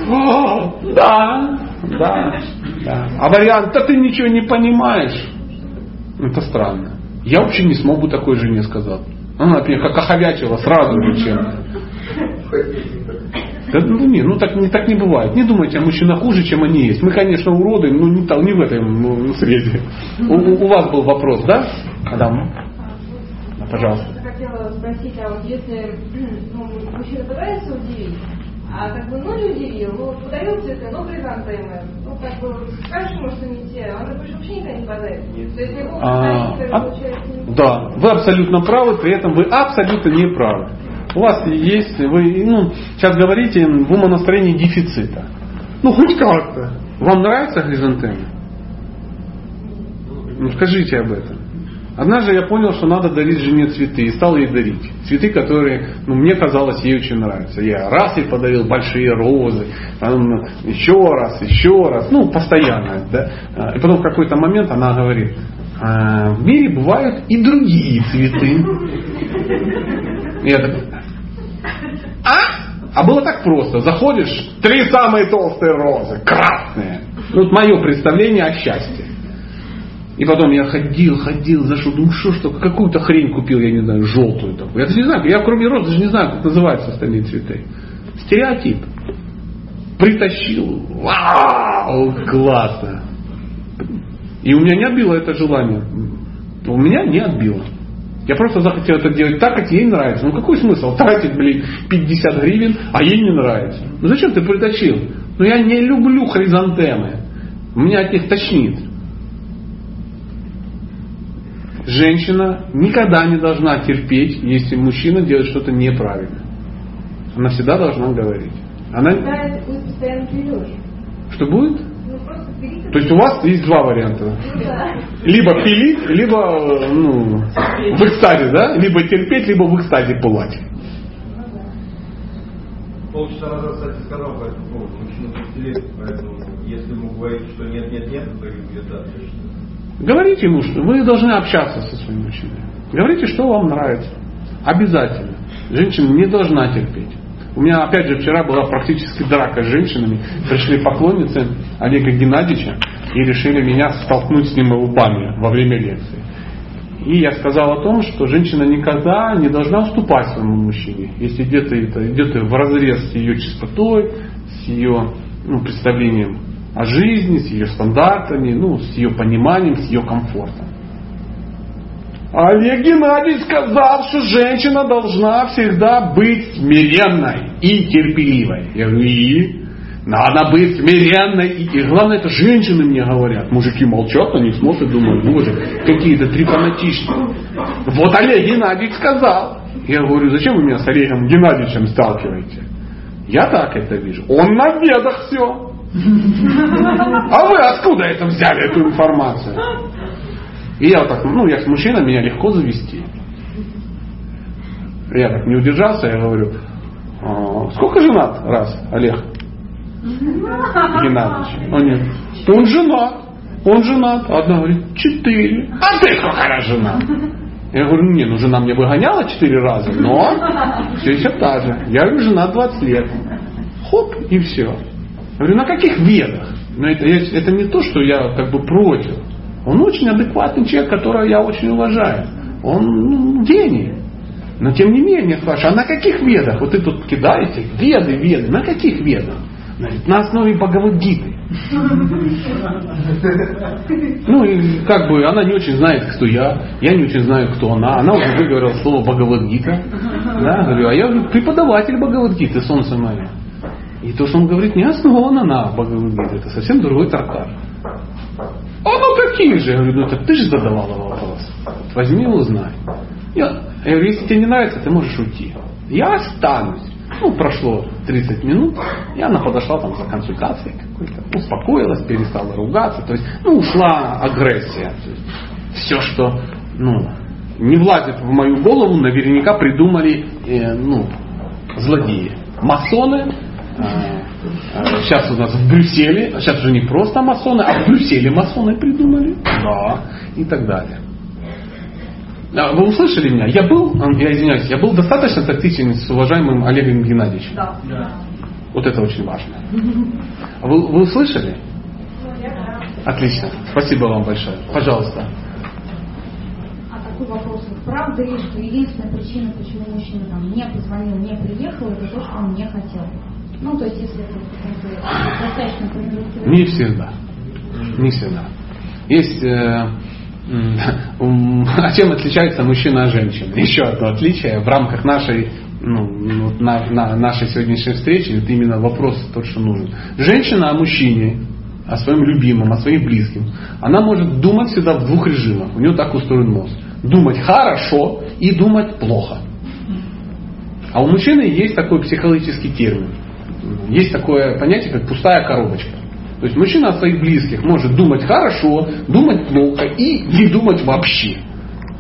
Да. А вариант, ты ничего не понимаешь. Это странно. Я вообще не смог бы такой жене сказать. Она меня как оховячила сразу же чем-то. Да, так не бывает. Не думайте о мужчинах хуже, чем они есть. Мы, конечно, уроды, но не в этом среде. У вас был вопрос, да, Адам? Пожалуйста. Я хотела спросить, если мужчина пытается удивить, не удивил, подарил цветы, хризантемы, скажешь ему, что не те, он больше вообще никогда не подарит. То есть его получается... Да, вы абсолютно правы, при этом вы абсолютно не правы. У вас есть, вы сейчас говорите в умонастроении дефицита. Хоть как-то. Вам нравятся хризантемы? Скажите об этом. Однажды я понял, что надо дарить жене цветы, и стал ей дарить. Цветы, которые, мне казалось, ей очень нравятся. Я раз ей подарил большие розы, потом еще раз, постоянно. Да? И потом в какой-то момент она говорит, в мире бывают и другие цветы. И я такой, А было так просто. Заходишь, 3 самые толстые розы, красные. Вот мое представление о счастье. И потом я ходил, зашел, думаю, что, какую-то хрень купил, я не знаю, желтую такую. Я даже не знаю, я кроме роз даже не знаю, как называются остальные цветы. Стереотип. Притащил. Вау, классно. И у меня не отбило это желание. У меня не отбило. Я просто захотел это делать так, как ей нравится. Какой смысл тратить, 50 гривен, а ей не нравится? Зачем ты притащил? Я не люблю хризантемы. Меня от них тошнит. Женщина никогда не должна терпеть, если мужчина делает что-то неправильно. Она всегда должна говорить. Что будет? То есть у вас есть 2 варианта. Либо пилить, либо в экстазе, да? Либо терпеть, либо в экстазе пылать. Полчаса назад, кстати, сказал по этому поводу, мужчина 30 лет, поэтому если ему говорить, что нет, то говорит, да, точно. Говорите ему, что вы должны общаться со своим мужчиной. Говорите, что вам нравится. Обязательно. Женщина не должна терпеть. У меня, опять же, вчера была практически драка с женщинами. Пришли поклонницы Олега Геннадьевича и решили меня столкнуть с ним лбами во время лекции. И я сказал о том, что женщина никогда не должна уступать своему мужчине. Если идет вразрез с ее чистотой, с ее представлением о жизни, с ее стандартами, с ее пониманием, с ее комфортом. Олег Геннадьевич сказал, что женщина должна всегда быть смиренной и терпеливой. Я говорю, и? Надо быть смиренной. И главное, это женщины мне говорят. Мужики молчат, они смотрят, думают, боже, какие-то 3 фанатичные. Вот Олег Геннадьевич сказал. Я говорю, зачем вы меня с Олегом Геннадьевичем сталкиваете? Я так это вижу. Он на ведах все. А вы откуда это взяли, эту информацию? И я вот так, я с мужчиной, меня легко завести. Я так не удержался, я говорю, сколько женат раз, Олег Геннадьевич? Он женат. Одна говорит, 4. А ты сколько раз женат? Я говорю, жена мне выгоняла 4 раза, но все еще та же. Я говорю, жена 20 лет. Хоп, и все. Я говорю, на каких ведах? Это не то, что я против. Он очень адекватный человек, которого я очень уважаю. Он гений. Но тем не менее, спрашиваю, а на каких ведах? Вот вы тут кидаете, веды, на каких ведах? На основе Бхагавад-гиты. И она не очень знает, кто я не очень знаю, кто она. Она уже выговорила слово Бхагавад-гита. Да? Говорю, а я преподаватель Бхагавад-гиты, солнце мое. И то, что он говорит, не основано на Бхагавад-гите. Это совсем другой трактат. Такие же. Я говорю, так ты же задавала вопрос. Возьми и узнай. Я говорю, если тебе не нравится, ты можешь уйти. Я останусь. Прошло 30 минут, и она подошла за консультацией какой-то, успокоилась, перестала ругаться. То есть, ушла агрессия. То есть, все, что не влазит в мою голову, наверняка придумали злодеи. Масоны. Сейчас у нас в Брюсселе, сейчас уже не просто масоны, а в Брюсселе масоны придумали. Да. И так далее. Вы услышали меня? Я был достаточно тактичен с уважаемым Олегом Геннадьевичем. Да. Вот это очень важно. Вы услышали? Отлично. Спасибо вам большое. Пожалуйста. А такой вопрос. Правда ли, что единственная причина, почему мужчина не позвонил, не приехал, это то, что он не хотел? То есть, если это достаточно конъюнктурно. Не всегда. Есть... чем отличается мужчина от женщины? Еще одно отличие в рамках нашей нашей сегодняшней встречи, это именно вопрос тот, что нужен. Женщина о мужчине, о своем любимом, о своих близких, она может думать всегда в 2 режимах. У нее так устроен мозг. Думать хорошо и думать плохо. А у мужчины есть такой психологический термин. Есть такое понятие, как пустая коробочка. То есть мужчина о своих близких может думать хорошо, думать плохо и не думать вообще.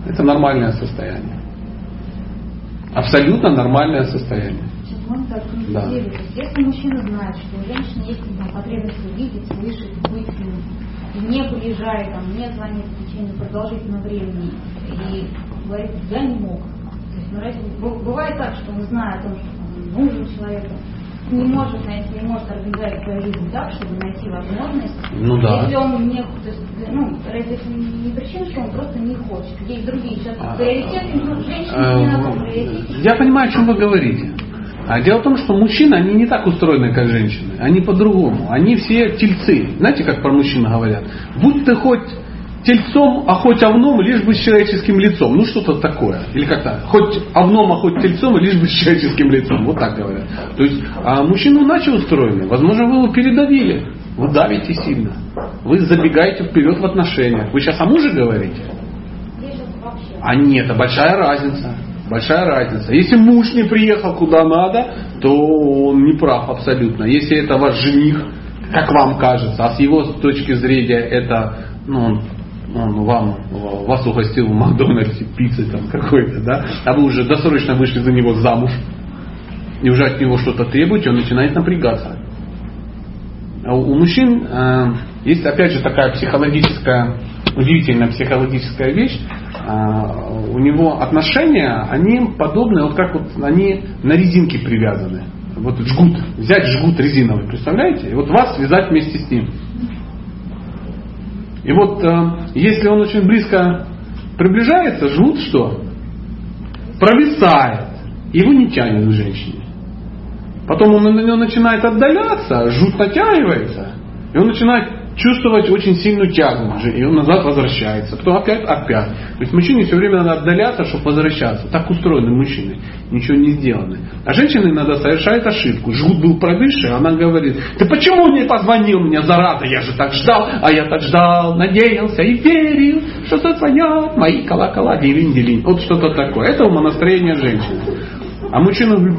Это нормальное состояние. Абсолютно нормальное состояние. Сейчас можно так Да. констатировать. Если мужчина знает, что у женщины есть потребность видеть, слышать, быть с ним, и не приезжает, там, не звонит в течение продолжительного времени, и говорит, я не мог. То есть, бывает так, что он, зная о том, что там, нужен человеку, не может найти, не может организовать свою жизнь так, чтобы найти возможность. Ну да. Если он не, то есть, это не причина, что он просто не хочет. Есть другие сейчас приоритеты, женщины не на том приоритете. Я понимаю, о чем вы говорите. А дело в том, что мужчины, они не так устроены, как женщины. Они по-другому. Они все тельцы. Знаете, как про мужчин говорят? Будь ты хоть тельцом, а хоть овном, лишь бы с человеческим лицом. Ну, что-то такое. Или как-то. Хоть овном, а хоть тельцом, лишь бы с человеческим лицом. Вот так говорят. То есть, а мужчины иначе устроены. Возможно, вы его передавили. Вы давите сильно. Вы забегаете вперед в отношениях. Вы сейчас о муже говорите? А нет, это большая разница. Большая разница. Если муж не приехал куда надо, то он не прав абсолютно. Если это ваш жених, как вам кажется, а с его точки зрения это, он вас угостил в Макдональдсе пиццей там какой-то, да, а вы уже досрочно вышли за него замуж, и уже от него что-то требуете, он начинает напрягаться. А у мужчин есть опять же такая психологическая, удивительная психологическая вещь. У него отношения, они подобны, вот как вот они на резинке привязаны. Вот жгут, взять жгут резиновый, представляете? И вот вас связать вместе с ним. И вот если он очень близко приближается, жгут что? Провисает. Его не тянет к женщине. Потом он на него начинает отдаляться, жгут натягивается, и он начинает чувствовать очень сильную тягу, и он назад возвращается. Потом опять. То есть мужчине все время надо отдаляться, чтобы возвращаться. Так устроены мужчины. Ничего не сделаны. А женщина иногда совершает ошибку. Жгут был провисший, она говорит, ты почему не позвонил мне, зараза? Я же так ждал, а я так ждал, надеялся и верил, что зазвонят мои колокола, делинь. Вот что-то такое. Это умонастроение женщины. А мужчина говорит,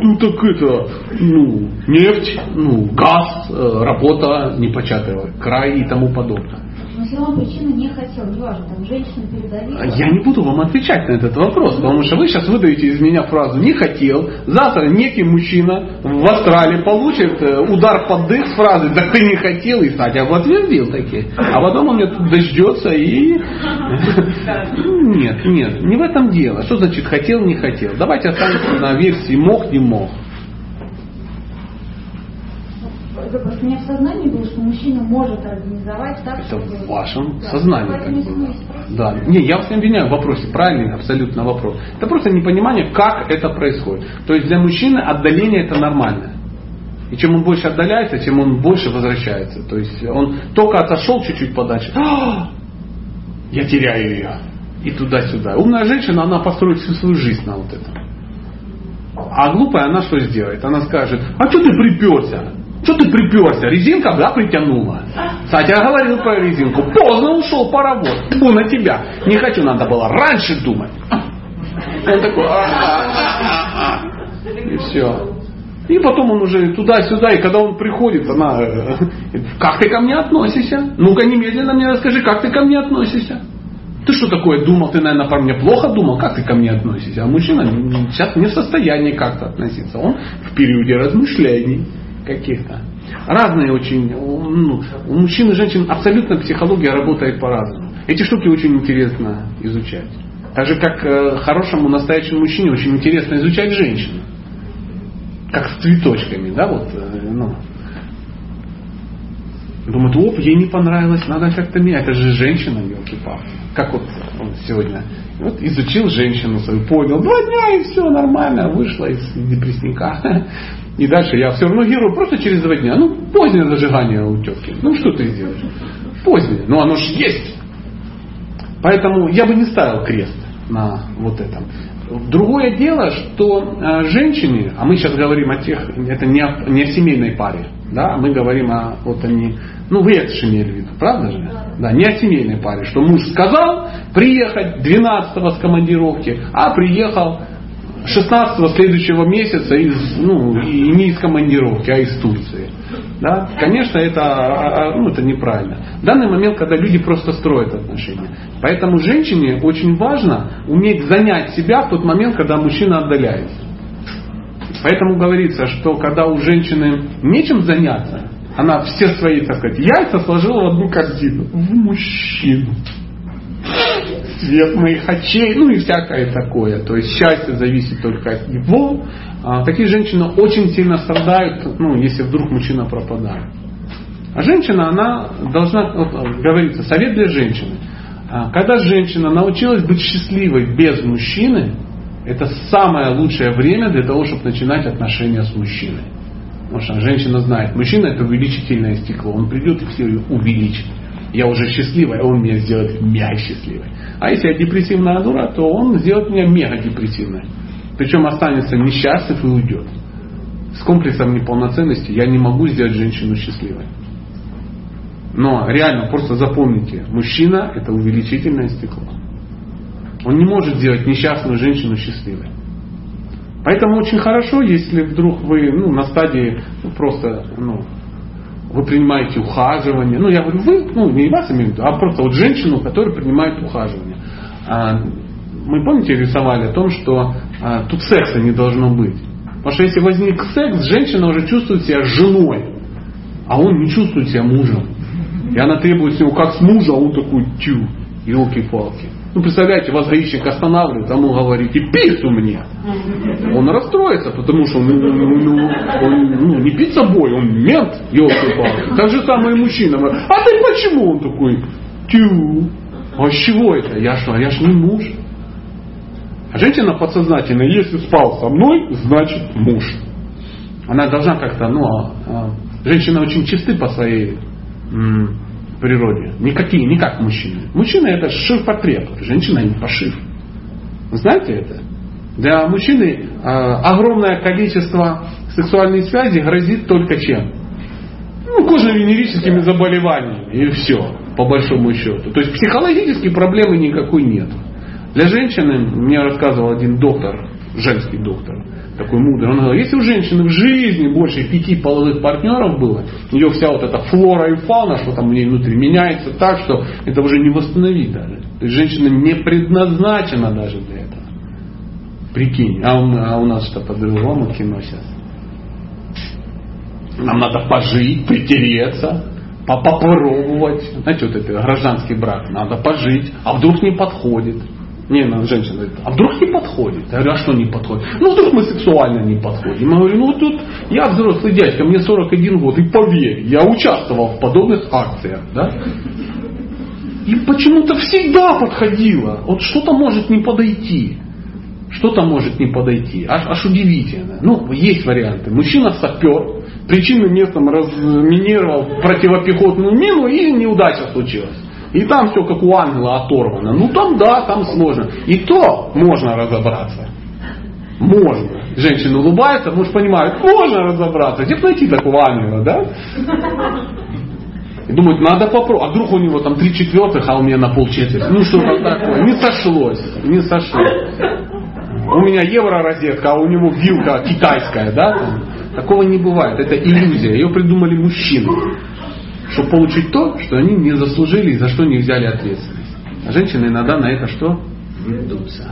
нефть, газ, работа непочатая, край и тому подобное. Но если он причины не хотел, неважно, там женщина передавила. Я не буду вам отвечать на этот вопрос, потому что вы сейчас выдаете из меня фразу «не хотел». Завтра некий мужчина в астрале получит удар под дых с фразой «да ты не хотел», и Сатя подтвердил такие. А потом он меня тут дождется и... Нет, не в этом дело. Что значит хотел, не хотел? Давайте останемся на версии мог, не мог. Просто у меня в сознании было, что мужчина может организовать так, это чтобы... в вашем сознании так было. Да. Да. Не, я вас не обвиняю в вопросе. Правильный абсолютно вопрос. Это просто непонимание, как это происходит. То есть для мужчины отдаление это нормально. И чем он больше отдаляется, тем он больше возвращается. То есть он только отошел чуть-чуть подальше. Я теряю ее. И туда-сюда. Умная женщина, она построит всю свою жизнь на вот этом. А глупая, она что сделает? Она скажет, а что ты приперся? Что ты приперся? Резинка, да, притянула. Кстати, я говорил про резинку. Поздно ушел паровоз. Фу на тебя. Не хочу, надо было раньше думать. Он такой, и все. И потом он уже туда-сюда, и когда он приходит, она, как ты ко мне относишься? Ну-ка немедленно мне расскажи, как ты ко мне относишься? Ты что такое думал? Ты, наверное, про меня плохо думал? Как ты ко мне относишься? А мужчина сейчас не в состоянии как-то относиться. Он в периоде размышлений каких-то. Разные очень. У мужчин и женщин абсолютно психология работает по-разному. Эти штуки очень интересно изучать. Так же, как хорошему настоящему мужчине очень интересно изучать женщину. Как с цветочками, да, вот. Думают, ей не понравилось, надо как-то менять. Это же женщина, елки-палки. Как вот он сегодня вот изучил женщину свою, понял, 2 дня и все нормально, вышла из депрессника. И дальше я все равно герой, просто через 2 дня. Позднее зажигание у тетки. Что ты сделаешь? Позднее, но оно же есть. Поэтому я бы не ставил крест на вот этом. Другое дело, что женщине, а мы сейчас говорим о тех, это не о семейной паре, да, мы говорим о вот они, вы это же имели в виду, правда же? Да, не о семейной паре, что муж сказал приехать 12-го с командировки, а приехал 16 следующего месяца и не из командировки, а из Турции. Да? Конечно, это неправильно. В данный момент, когда люди просто строят отношения. Поэтому женщине очень важно уметь занять себя в тот момент, когда мужчина отдаляется. Поэтому говорится, что когда у женщины нечем заняться, она все свои, так сказать, яйца сложила в одну корзину. В мужчину. Цвет моих очей, и всякое такое. То есть счастье зависит только от него. Такие женщины очень сильно страдают, если вдруг мужчина пропадает. А женщина, она должна, говорится, совет для женщины. Когда женщина научилась быть счастливой без мужчины, это самое лучшее время для того, чтобы начинать отношения с мужчиной. Потому что женщина знает, мужчина это увеличительное стекло. Он придет и все увеличит. Я уже счастливая, он меня сделает мега счастливой. А если я депрессивная дура, то он сделает меня мега депрессивной. Причем останется несчастлив и уйдет. С комплексом неполноценности я не могу сделать женщину счастливой. Но реально, просто запомните, мужчина это увеличительное стекло. Он не может сделать несчастную женщину счастливой. Поэтому очень хорошо, если вдруг вы на стадии вы принимаете ухаживание. Я говорю, вы, не вас имею в виду, а просто женщину, которая принимает ухаживание. Мы, помните, рисовали о том, что тут секса не должно быть. Потому что если возник секс, женщина уже чувствует себя женой, а он не чувствует себя мужем. И она требует с него как с мужа, а он такой, елки-палки. Представляете, вас гаишник останавливает, а ему говорите, пиццу мне. Он расстроится, потому что он не пицца-бой, он мент, елки-палки. Так же самое и мужчина. А ты почему? Он такой, а с чего это? Я ж не муж. А женщина подсознательно, если спал со мной, значит муж. Она должна как-то, женщины очень чисты по своей природе. Не как мужчины. Мужчина это ширпотреб, женщина не пошив. Знаете это? Для мужчины огромное количество сексуальной связи грозит только чем? Кожно-венерическими заболеваниями. И все, по большому счету. То есть психологической проблемы никакой нет. Для женщины, мне рассказывал один доктор, женский доктор, такой мудрый, он говорил, если у женщины в жизни больше 5 половых партнеров было, у нее вся вот эта флора и фауна, что там у нее внутри, меняется так, что это уже не восстановить даже. То есть женщина не предназначена даже для этого. Прикинь, а у нас что по-другому кино сейчас? Нам надо пожить, притереться, попробовать. Знаете, вот это гражданский брак, надо пожить, а вдруг не подходит. Женщина говорит, а вдруг не подходит? Я говорю, а что не подходит? Вдруг мы сексуально не подходим. Я говорю, тут я взрослый дядька, мне 41 год, и поверь, я участвовал в подобных акциях. Да? И почему-то всегда подходило. Вот что-то может не подойти. Аж удивительно. Есть варианты. Мужчина сапер, причинным местом разминировал противопехотную мину, и неудача случилась. И там все как у ангела оторвано. Там сложно. И то можно разобраться. Можно. Женщина улыбается, муж понимает, можно разобраться. Где найти такого ангела, да? И думает, надо попробовать. А вдруг у него там 3/4, а у меня на полчетверти. Что-то такое. Не сошлось. У меня евро-розетка, а у него вилка китайская, да? Такого не бывает. Это иллюзия. Ее придумали мужчины. Чтобы получить то, что они не заслужили и за что не взяли ответственность. А женщины иногда на это что? Ведутся.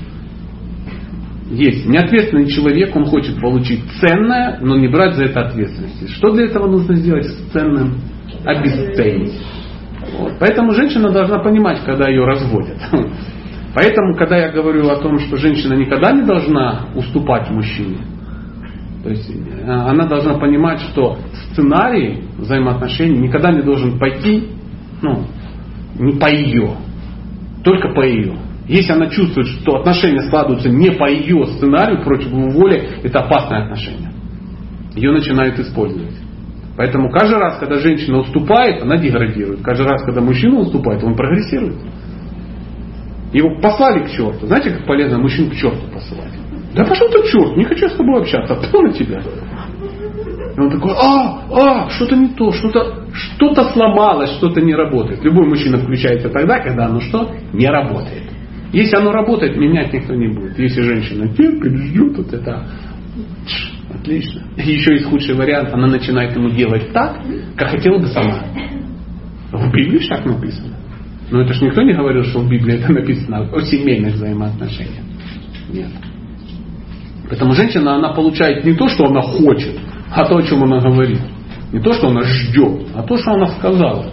Есть неответственный человек, он хочет получить ценное, но не брать за это ответственности. Что для этого нужно сделать с ценным? Обесценить. Поэтому женщина должна понимать, когда ее разводят. Поэтому, когда я говорю о том, что женщина никогда не должна уступать мужчине, то есть она должна понимать, что сценарий взаимоотношений никогда не должен пойти, не по ее, только по ее. Если она чувствует, что отношения складываются не по ее сценарию, против его воли, это опасное отношение. Ее начинают использовать. Поэтому каждый раз, когда женщина уступает, она деградирует. Каждый раз, когда мужчина уступает, он прогрессирует. Его послали к черту. Знаете, как полезно мужчин к черту посылать? Да пошел ты к черту, не хочу с тобой общаться, кто на тебя? И он такой, что-то не то, что-то сломалось, что-то не работает. Любой мужчина включается тогда, когда оно что? Не работает. Если оно работает, менять никто не будет. Если женщина терпит, ждет, вот это отлично. И еще есть худший вариант, она начинает ему делать так, как хотела бы сама. В Библии так написано. Но это же никто не говорил, что в Библии это написано о семейных взаимоотношениях. Нет. Поэтому женщина, она получает не то, что она хочет, а то, о чем она говорит. Не то, что она ждет, а то, что она сказала.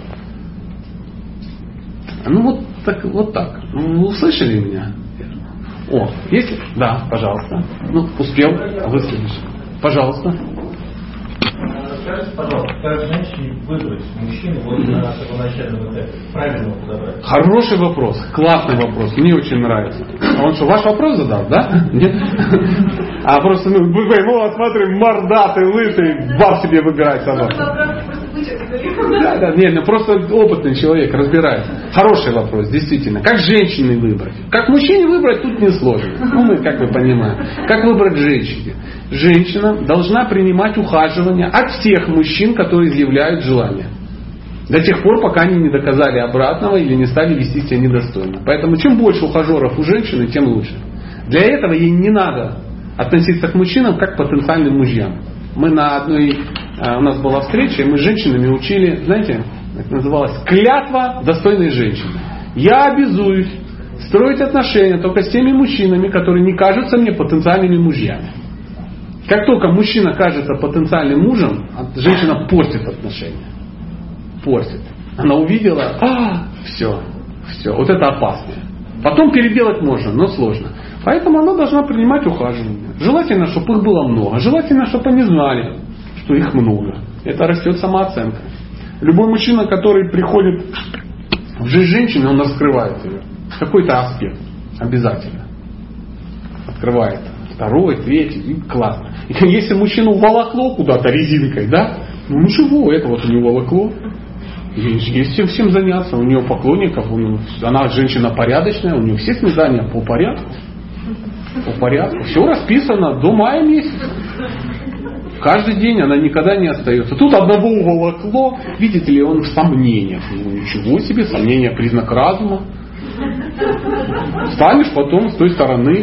Ну вот так. Ну, услышали меня? О, есть? Да, пожалуйста. Ну, успел. Вы следующий. Пожалуйста. Скажите, пожалуйста, как женщине выбрать мужчину вот на первоначальном этапе? Правильно подобрать? Хороший вопрос. Классный вопрос. Мне очень нравится. А он что, ваш вопрос задал, да? Нет? А просто, мы смотрим, мордатый, лысый, баб себе выбирает сама. Да, нет, просто опытный человек разбирается. Хороший вопрос, действительно. Как женщине выбрать? Как мужчине выбрать, тут не сложно. Ну, мы как бы понимаем. Как выбрать женщине? Женщина должна принимать ухаживание от всех мужчин, которые изъявляют желание. До тех пор, пока они не доказали обратного или не стали вести себя недостойно. Поэтому чем больше ухажеров у женщины, тем лучше. Для этого ей не надо относиться к мужчинам как к потенциальным мужьям. Мы на одной, у нас была встреча, и мы с женщинами учили, знаете, это называлось клятва достойной женщины. Я обязуюсь строить отношения только с теми мужчинами, которые не кажутся мне потенциальными мужьями. Как только мужчина кажется потенциальным мужем, женщина портит отношения. Портит. Она увидела, все, вот это опасно. Потом переделать можно, но сложно. Поэтому она должна принимать ухаживание. Желательно, чтобы их было много. Желательно, чтобы они знали, что их много. Это растет самооценка. Любой мужчина, который приходит в жизнь женщины, он раскрывает ее. Какой-то аспект. Обязательно. Открывает. Второй, третий. И классно. И если мужчину волокло куда-то резинкой, да? Ну живо, это вот у него волокло. Есть всем заняться. У нее поклонников. Она женщина порядочная. У нее все свидания по порядку. По порядку. Все расписано до мая месяца. Каждый день она никогда не остается. Тут одного уволокло. Видите ли, он в сомнениях. Ну, ничего себе, сомнения признак разума. Встанешь потом с той стороны.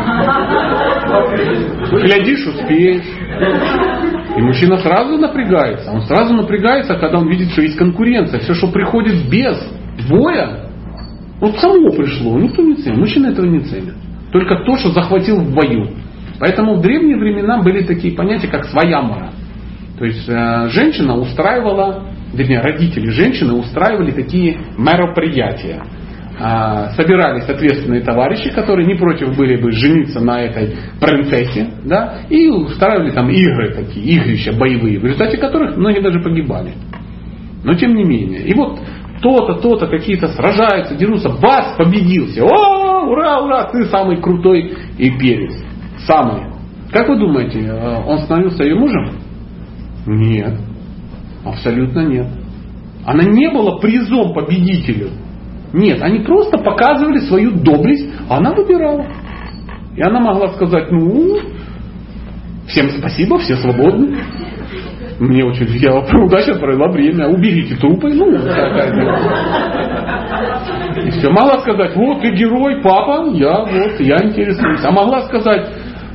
Глядишь, успеешь. И мужчина сразу напрягается. Он сразу напрягается, когда он видит, что есть конкуренция. Все, что приходит без боя, вот само пришло. Никто не ценит. Мужчина этого не ценит. Только то, что захватил в бою. Поэтому в древние времена были такие понятия, как своямора. То есть женщина устраивала, вернее, родители женщины устраивали такие мероприятия. Собирались ответственные товарищи, которые не против были бы жениться на этой принцессе, да, и устраивали там игры такие, игрища боевые, в результате которых многие даже погибали. Но тем не менее. И вот то-то, какие-то сражаются, дерутся, бас, победился. О, ура, ура, ты самый крутой и перец. Самый. Как вы думаете, он становился ее мужем? Нет. Абсолютно нет. Она не была призом победителю. Нет, они просто показывали свою доблесть, а она выбирала. И она могла сказать, всем спасибо, все свободны. Мне очень удачно провела время, уберите трупы, И все, могла сказать, вот ты герой, папа, я интересуюсь. А могла сказать,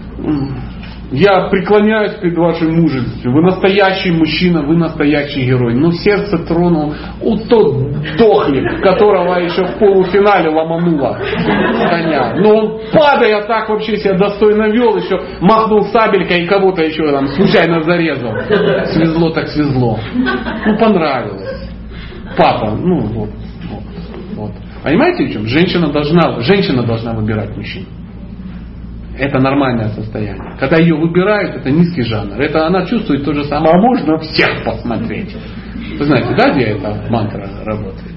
я преклоняюсь перед вашей мужеством, вы настоящий мужчина, вы настоящий герой. Но сердце тронул тот дохлик, которого еще в полуфинале ломануло с коня. Но он, падая так, вообще себя достойно вел, еще махнул сабелькой и кого-то еще там случайно зарезал. Свезло так свезло. Понравилось. Папа, вот. Понимаете, в чем? Женщина должна выбирать мужчину. Это нормальное состояние. Когда ее выбирают, это низкий жанр. Это она чувствует то же самое. А можно всех посмотреть. Вы знаете, да, где эта мантра работает?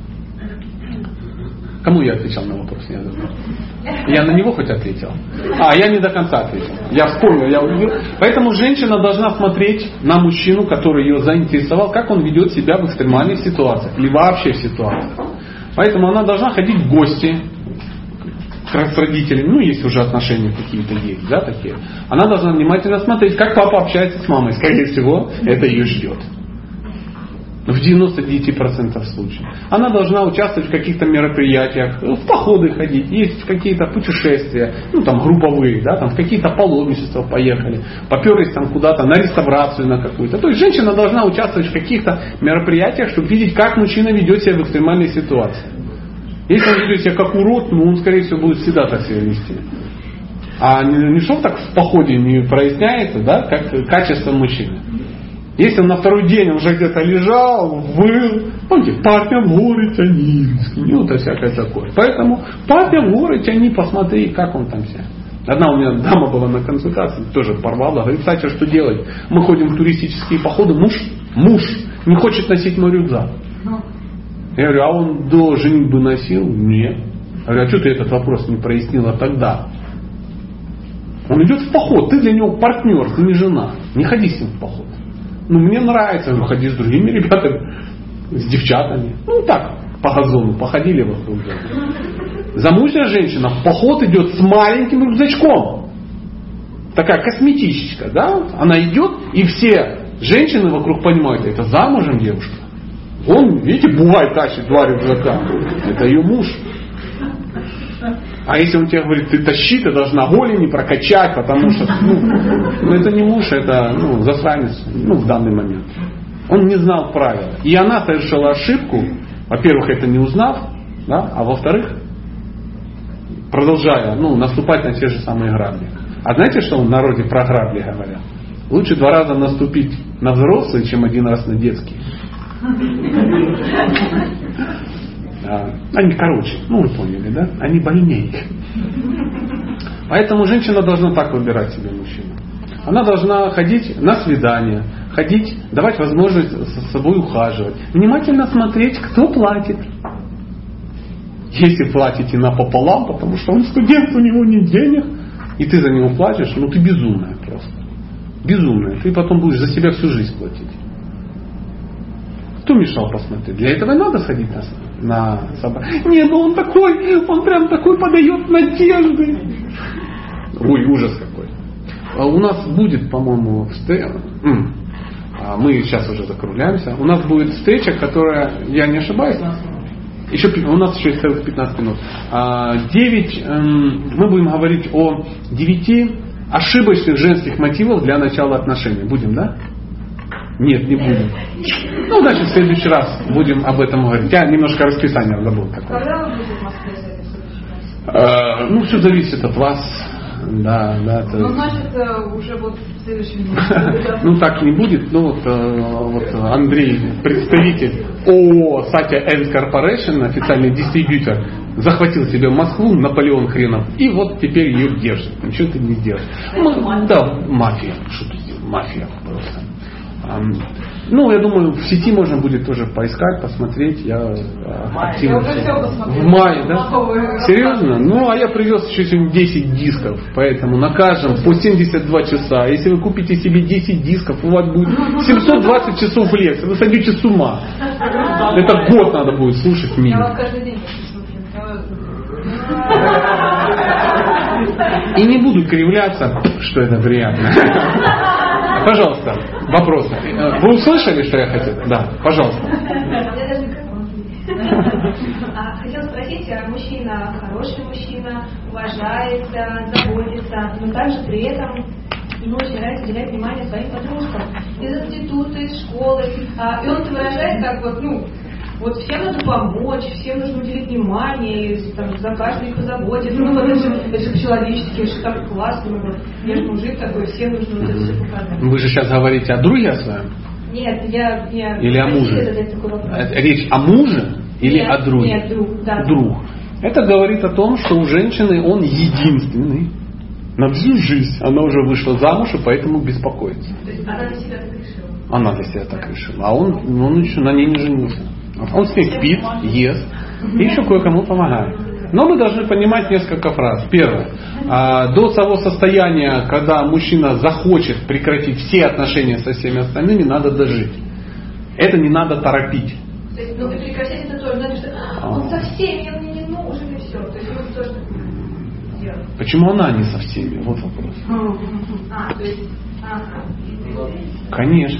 Кому я отвечал на вопрос? Я на него хоть ответил? Я не до конца ответил. Я вспомнил, я увидел. Поэтому женщина должна смотреть на мужчину, который ее заинтересовал, как он ведет себя в экстремальных ситуациях. Или вообще в ситуациях. Поэтому она должна ходить в гости с родителями, если уже отношения какие-то есть, да, такие. Она должна внимательно смотреть, как папа общается с мамой. Скорее всего, это ее ждет. В 99% случаев. Она должна участвовать в каких-то мероприятиях, в походы ходить, есть какие-то путешествия, там групповые, там в какие-то паломничества поехали, поперлись там куда-то на реставрацию на какую-то. То есть женщина должна участвовать в каких-то мероприятиях, чтобы видеть, как мужчина ведет себя в экстремальной ситуации. Если он ведет себя как урод, он, скорее всего, будет всегда так себя вести. А не что так в походе не проясняется, как качество мужчины. Если он на второй день уже где-то лежал, выл, помните, папе в горы тяни, это всякое такое. Поэтому папе в горы тяни, посмотри, как он там себя. Одна у меня дама была на консультации, тоже порвала, говорит, кстати, что делать? Мы ходим в туристические походы, муж не хочет носить мой рюкзак. Я говорю, а он до женитьбы носил? Нет. Я говорю, а что ты этот вопрос не прояснила тогда? Он идет в поход, ты для него партнер, ты не жена. Не ходи с ним в поход. Мне нравится, ходи с другими ребятами, с девчатами. Так, по газону походили вокруг. Замужняя женщина в поход идет с маленьким рюкзачком. Такая косметичечка, Она идет, и все женщины вокруг понимают, это замужем девушка. Он, видите, бугай тащит 2 рюкзака. Это ее муж. А если он тебе говорит, ты тащи, ты должна голени прокачать, потому что это не муж, это засранец в данный момент. Он не знал правил. И она совершила ошибку, во-первых, это не узнав, а во-вторых, продолжая наступать на те же самые грабли. А знаете, что в народе про грабли говорят? Лучше 2 раза наступить на взрослые, чем 1 раз на детские. Они короче, вы поняли, Они больнее. Поэтому женщина должна так выбирать себе мужчину. Она должна ходить на свидания, давать возможность за собой ухаживать. Внимательно смотреть, кто платит. Если платите напополам, потому что он студент, у него нет денег, и ты за него платишь, ты безумная просто. Безумная. Ты потом будешь за себя всю жизнь платить. Кто мешал посмотреть? Для этого надо сходить на собрание. Нет, он такой, он прям такой подает надежды. Ой, ужас какой. У нас будет, по-моему, мы сейчас уже закругляемся. У нас будет встреча, которая, я не ошибаюсь, у нас еще целых 15 минут. 9, мы будем говорить о 9 ошибочных женских мотивов для начала отношений. Будем, да? Нет, не будем. Значит, в следующий раз будем об этом говорить. Я немножко расписание забыл. Когда вы будете в Москве в следующий раз? Все зависит от вас. Да, значит, уже в следующем году. Так не будет. Андрей, представитель ООО Satya N Corporation, официальный дистрибьютор, захватил себе Москву, Наполеон хренов, и теперь ее держит. Ничего ты не сделаешь. Мафия. Что ты сделал? Мафия просто. Я думаю, в сети можно будет тоже поискать, посмотреть. Я активно. В мае, да? Серьезно? А я привез еще сегодня 10 дисков, поэтому на каждом по 72 часа. Если вы купите себе 10 дисков, у вас будет 720 часов лекций. Вы сойдете с ума. Это год надо будет слушать минимум. Я вас каждый день слушаю. И не буду кривляться, что это приятно. Пожалуйста, вопросы. Вы услышали, что я хотел? Да, пожалуйста. Хотела спросить, мужчина хороший мужчина, уважается, заботится, но также при этом ему очень нравится уделять внимание своим подружкам из института, из школы. И он это выражает как всем нужно помочь, всем нужно уделить внимание, за каждого их позаботиться. Это же по-человечески, это же так классно. Я же мужик такой, всем нужно это все показать. Вы же сейчас говорите о друге о своем? Нет, я или о муже? Речь о муже или о друге? Нет, друг, да. Друг. Это говорит о том, что у женщины он единственный. На всю жизнь она уже вышла замуж и поэтому беспокоится. То есть она для себя так решила? Она для себя так решила. А он еще на ней не женился. Он с ней спит, ест и еще кое-кому помогает. Но мы должны понимать несколько фраз. Первое. До того состояния, когда мужчина захочет прекратить все отношения со всеми остальными, надо дожить. Это не надо торопить. То есть, прекратить это тоже, значит, что он со всеми, он мне не нужен и все. То есть он тоже делать. Почему она не со всеми? Вот вопрос. То есть, Конечно.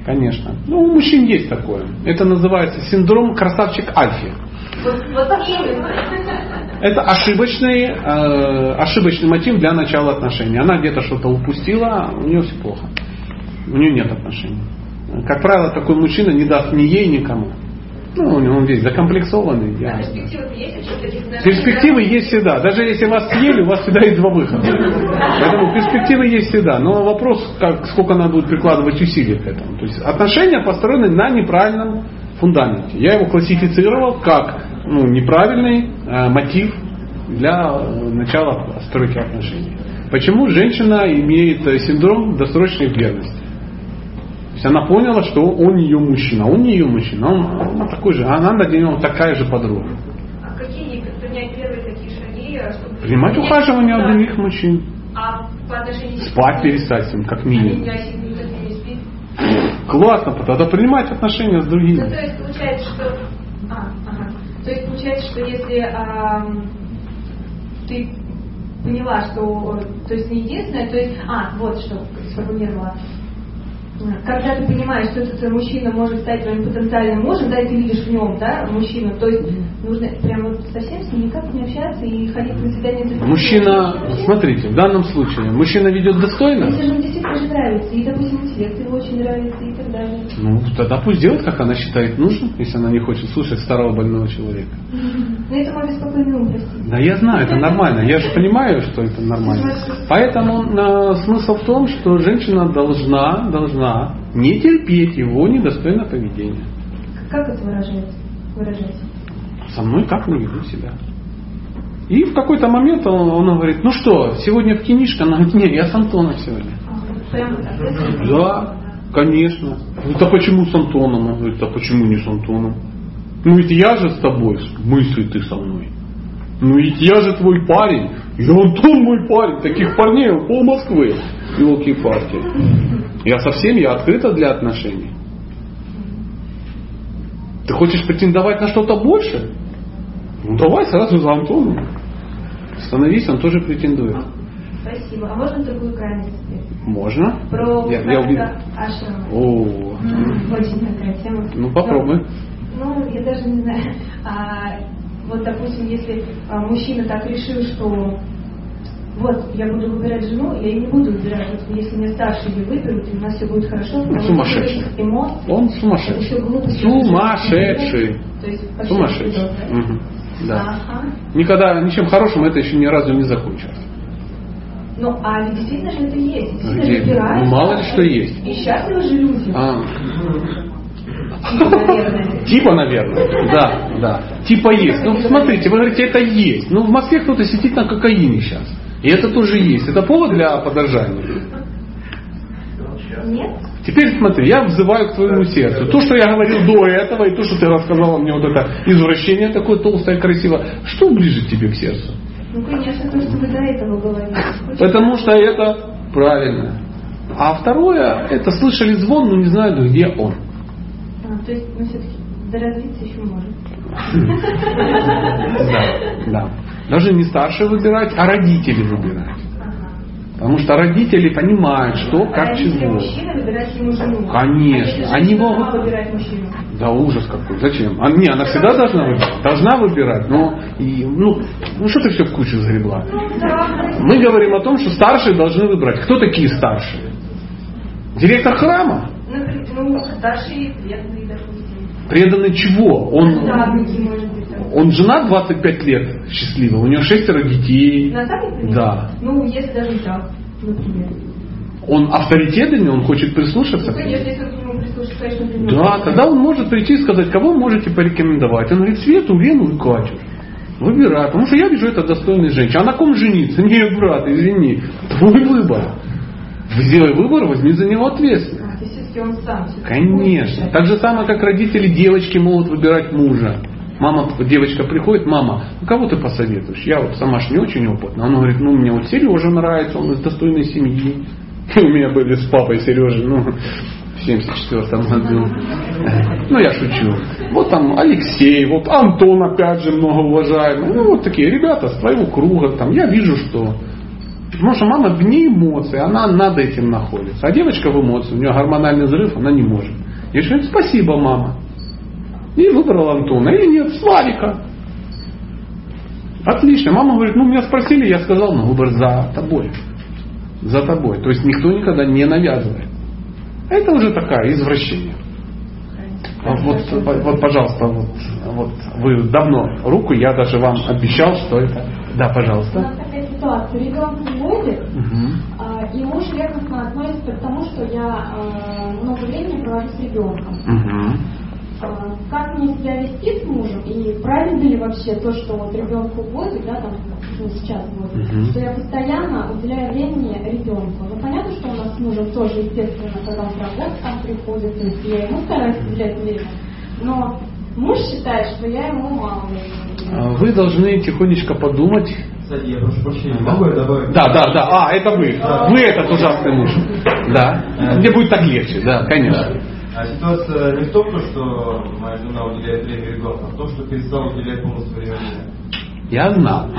Конечно. Ну, у мужчин есть такое. Это называется синдром красавчик Альфи. Вот так именно. Это ошибочный мотив для начала отношений. Она где-то что-то упустила, у нее все плохо. У нее нет отношений. Как правило, такой мужчина не даст ни ей, никому. Ну, он весь закомплексованный. Перспективы есть всегда. Даже если вас съели, у вас всегда есть два выхода. Поэтому перспективы есть всегда. Но вопрос, сколько надо будет прикладывать усилий к этому. То есть отношения построены на неправильном фундаменте. Я его классифицировал как неправильный мотив для начала стройки отношений. Почему женщина имеет синдром досрочной верности? То есть она поняла, что он ее мужчина, он не ее мужчина, он такой же, она для него такая же подруга. А какие предпринять первые такие шаги, чтобы... Принимать ухаживание от других мужчин. А по отношению... Спать перестать с ним, как минимум. Я себе не спит. Классно, тогда принимать отношения с другими. Ну, то есть получается, что... То есть получается, что если ты поняла, что... То есть не единственное, то есть... вот что сформулировала. Когда ты понимаешь, что этот мужчина может стать твоим потенциальным мужем, да, и ты видишь в нем, да, мужчину, то есть нужно прям вот совсем с ним никак не общаться и ходить на свидание. Мужчина, смотрите, в данном случае, мужчина ведет достойно? Если же действительно же нравится, и, допустим, интеллект его очень нравится и так далее. Ну, тогда пусть делает, как она считает нужным, если она не хочет слушать старого больного человека. Но это можно спокойно простить. Да, я знаю, это нормально. Я же понимаю, что это нормально. Поэтому смысл в том, что женщина должна не терпеть его недостойное поведение. Как это выражать? Со мной так не веду себя. И в какой-то момент он говорит, ну что, сегодня в кинишко? Она говорит, нет, я с Антоном сегодня. Прямо так? Да, конечно. Ну, да почему с Антоном? Он говорит, да почему не с Антоном? Ну ведь я же с тобой, в смысле ты со мной? Ну ведь я же твой парень. И Антон мой парень. Таких парней пол Москвы. Елки-палки. Я открыта для отношений. Ты хочешь претендовать на что-то больше? Ну давай сразу за Антоном. Становись, он тоже претендует. Спасибо. А можно другую крайность? Можно. Про я увидел. Ашрама. Очень такая тема. Ну попробуй. Ну, я даже не знаю. Вот, допустим, если мужчина так решил, что вот, я буду выбирать жену, я и не буду выбирать. Вот, если меня старшие выберут, и у нас все будет хорошо. Он сумасшедший. Он сумасшедший. Сумасшедший. То есть, сумасшедший. Да. Никогда ничем хорошим это еще ни разу не закончилось. Ну, а действительно же это есть. Где? Ну, мало ли что есть. И счастливы же люди. Типа, наверное. Да. Типа есть. Ну, смотрите, вы говорите, это есть. Ну, в Москве кто-то сидит на кокаине сейчас. И это тоже есть. Это повод для подражания? Нет. Теперь смотри, я взываю к твоему сердцу. То, что я говорил до этого, и то, что ты рассказала мне, вот это извращение такое толстое, красивое, что ближе к тебе к сердцу? Ну, конечно, то, что вы до этого говорили. Потому что это правильно. А второе, это слышали звон, но не знаю, где он. То есть, все-таки доразвиться еще можно. Да. Даже не старшие выбирать, а родители выбирать. Потому что родители понимают, что, как, чего. Мужчина выбирать ему жену. Конечно. Они могут выбирать мужчину. Да ужас какой. Зачем? Она всегда должна выбирать. Должна выбирать. Но что ты все в кучу загребла? Мы говорим о том, что старшие должны выбрать. Кто такие старшие? Директор храма? Старшие преданные, допустим. Преданный чего? Наставники, может быть. Он женат 25 лет счастливо, у него 6 детей. Наставник? Да. Ну, если даже и так, например. Он авторитетный, он хочет прислушаться. Ну, конечно, если он к нему прислушается, конечно, например. Да, тогда он может прийти и сказать, кого можете порекомендовать. Он говорит, Свету, Лену и Катю. Выбирай, потому что я вижу это достойной женщины. А на ком жениться? Нет, брат, извини. Твой выбор. Сделай выбор, возьми за него ответственность. Он сам. Конечно. Так же самое, как родители девочки могут выбирать мужа. Девочка приходит, мама, кого ты посоветуешь? Я вот сама ж не очень опытна. Она говорит, мне вот Сережа нравится, он из достойной семьи. У меня были с папой Сережей, в 74-м году. Я шучу. Вот там Алексей, вот Антон, опять же, многоуважаемый. Вот такие ребята с твоего круга. Я вижу, что Потому что мама вне эмоций, она над этим находится. А девочка в эмоции, у нее гормональный взрыв, она не может. Я говорю, спасибо, мама. И выбрал Антона. Или нет, Славика. Отлично. Мама говорит, меня спросили, я сказал, выбор за тобой. За тобой. То есть никто никогда не навязывает. Это уже такое извращение. Вот, пожалуйста, вот вы давно руку, я даже вам обещал, что это. Да, пожалуйста. У нас такая ситуация. Ребенку годик, и муж ревностно относится к тому, что я много времени провожу с ребенком. Как мне себя вести с мужем, и правильно ли вообще то, что вот ребенку годик, да, там, сейчас годик, что я постоянно уделяю времени ребенку. Ну, понятно, что у нас с мужем тоже, естественно, когда он с работы там приходит, то есть я ему стараюсь уделять время, но муж считает, что я ему мало времени. Вы должны тихонечко подумать. Кстати, я прошу прощения, могу я добавить? Да, это вы. Да. Вы этот ужасный муж. Да. Мне будет так легче, да, конечно. А ситуация не в том, что моя жена уделяет время ребенку, а в том, что перестала уделять полностью время мне. Я знал.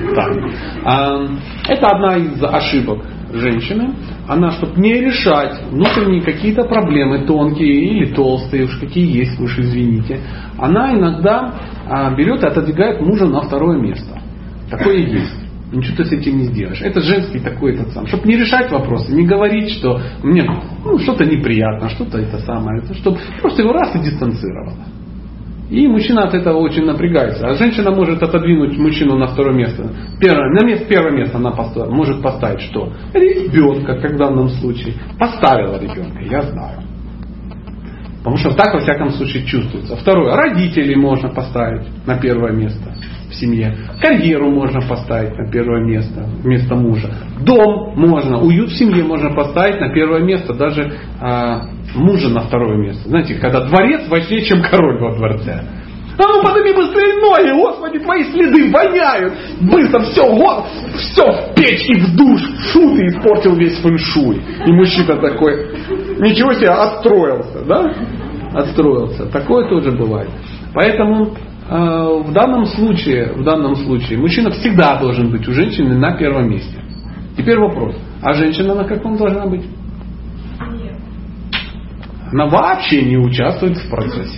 Это одна из ошибок женщины. Она, чтобы не решать внутренние какие-то проблемы, тонкие или толстые, уж какие есть, уж извините, она иногда берет и отодвигает мужа на второе место. Такое и есть. Ничего ты с этим не сделаешь. Это женский такой этот сам. Чтобы не решать вопросы, не говорить, что мне что-то неприятно, что-то это самое. Чтобы просто его раз и дистанцировало. И мужчина от этого очень напрягается. А женщина может отодвинуть мужчину на второе место. Первое место она может поставить что? Ребенка, как в данном случае. Поставила ребенка, я знаю. Потому что так во всяком случае чувствуется. Второе. Родителей можно поставить на первое место в семье. Карьеру можно поставить на первое место вместо мужа. Дом можно, уют в семье можно поставить на первое место. Даже мужа на второе место. Знаете, когда дворец важнее, чем король во дворце. Подними быстрее ноги, Господи, твои следы воняют. Быстро все в печь и в душ. Фу, ты испортил весь фэншуй. И мужчина такой, ничего себе, отстроился, да? Отстроился. Такое тоже бывает. Поэтому в данном случае мужчина всегда должен быть у женщины на первом месте. Теперь вопрос. А женщина на каком должна быть? Нет. Она вообще не участвует в процессе.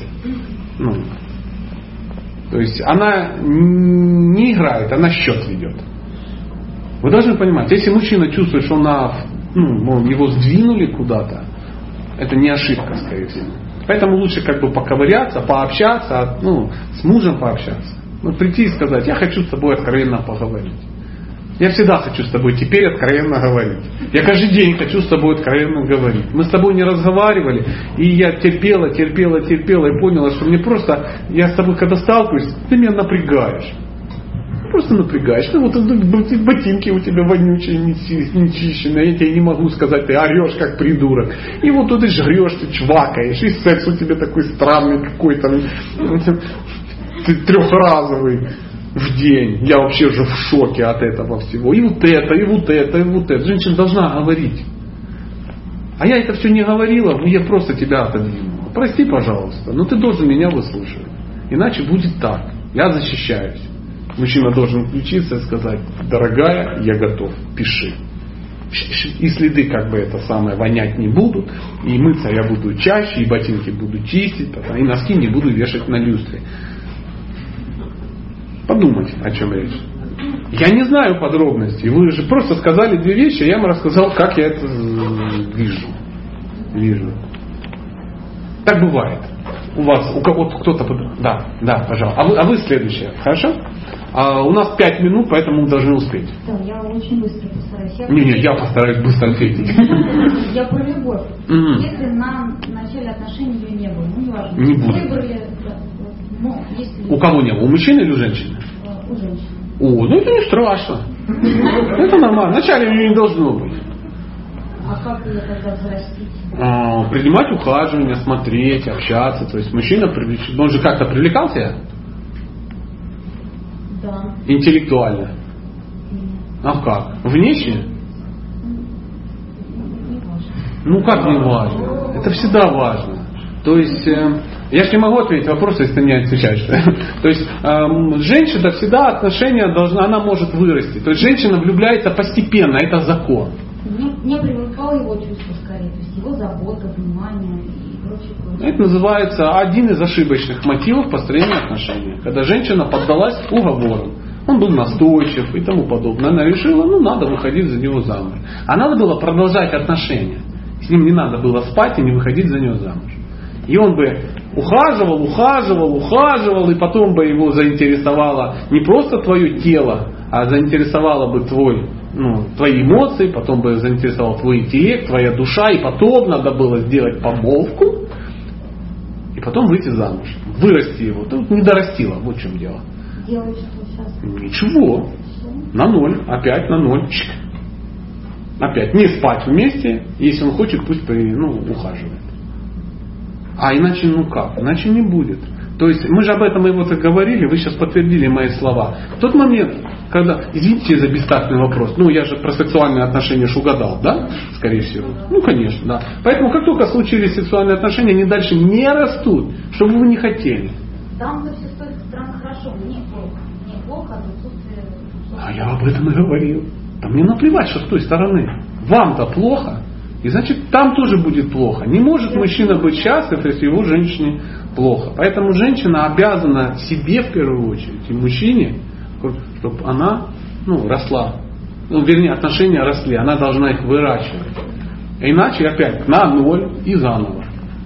То есть она не играет, она счет ведет. Вы должны понимать, если мужчина чувствует, что его сдвинули куда-то, это не ошибка, скорее всего. Поэтому лучше поковыряться, пообщаться, с мужем пообщаться. Прийти и сказать, я хочу с тобой откровенно поговорить. Я всегда хочу с тобой теперь откровенно говорить. Я каждый день хочу с тобой откровенно говорить. Мы с тобой не разговаривали, и я терпела и поняла, что мне просто, я с тобой когда сталкиваюсь, ты меня напрягаешь. Просто напрягаешь. Ботинки у тебя вонючие, нечищенные, я тебе не могу сказать, ты орешь как придурок. И вот тут ты жрешь, ты чвакаешь, и секс у тебя такой странный какой-то, ты трехразовый в день. Я вообще же в шоке от этого всего. И вот это. Женщина должна говорить. А я это все не говорила, я просто тебя отодвинула. Прости, пожалуйста, но ты должен меня выслушивать. Иначе будет так. Я защищаюсь. Мужчина должен включиться и сказать, дорогая, я готов, пиши. И следы вонять не будут, и мыться я буду чаще, и ботинки буду чистить, и носки не буду вешать на люстре. Подумать, о чем речь. Я не знаю подробностей. Вы же просто сказали две вещи, я вам рассказал, как я это вижу. Так бывает. У вас, у кого-то кто-то... Да, пожалуйста. А вы следующая, хорошо? У нас 5 минут, поэтому мы должны успеть. Да, я очень быстро постараюсь. Я постараюсь быстро ответить. Я про любовь. Если на начале отношений ее не было, неважно. Не будет. Выбрали, у кого не было? У мужчины или у женщины? У женщины. Это не страшно. Это нормально. Вначале ее не должно быть. А как ее тогда взрастить? Принимать ухаживание, смотреть, общаться. То есть мужчина, он же как-то привлекал тебя? Да. Интеллектуально? А как? Внешне? Не важно. Как не важно? Это всегда важно. То есть Я же не могу ответить вопрос, если ты не отвечаешь. То есть женщина всегда отношения должна, она может вырасти. То есть женщина влюбляется постепенно, это закон. Не привлекало его чувство скорее, то есть его забота, внимание и прочее. Это называется один из ошибочных мотивов построения отношений. Когда женщина поддалась уговорам. Он был настойчив и тому подобное. Она решила, надо выходить за него замуж. А надо было продолжать отношения. С ним не надо было спать и не выходить за него замуж. И он бы ухаживал, и потом бы его заинтересовало не просто твое тело, а заинтересовало бы твои эмоции, потом бы заинтересовал твой интеллект, твоя душа, и потом надо было сделать помолвку, и потом выйти замуж. Вырасти его. Ты не дорастила, вот в чем дело. Делать что сейчас? Ничего. На 0. Опять на 0. Опять. Не спать вместе. Если он хочет, пусть ухаживает. А иначе как? Иначе не будет. То есть мы же об этом и говорили, вы сейчас подтвердили мои слова. В тот момент, когда, извините за бестактный вопрос, я же про сексуальные отношения ж угадал, да? Скорее всего. Конечно, да. Поэтому как только случились сексуальные отношения, они дальше не растут, что бы вы не хотели. Там все с той стороны хорошо, мне плохо. Мне плохо от отсутствия... А я об этом и говорил. Да мне наплевать, что с той стороны. Вам-то плохо, и значит там тоже будет плохо. Не может мужчина быть счастлив, если его женщине плохо. Поэтому женщина обязана себе в первую очередь, и мужчине, чтобы она росла. Вернее, отношения росли, она должна их выращивать. Иначе опять на 0 и заново.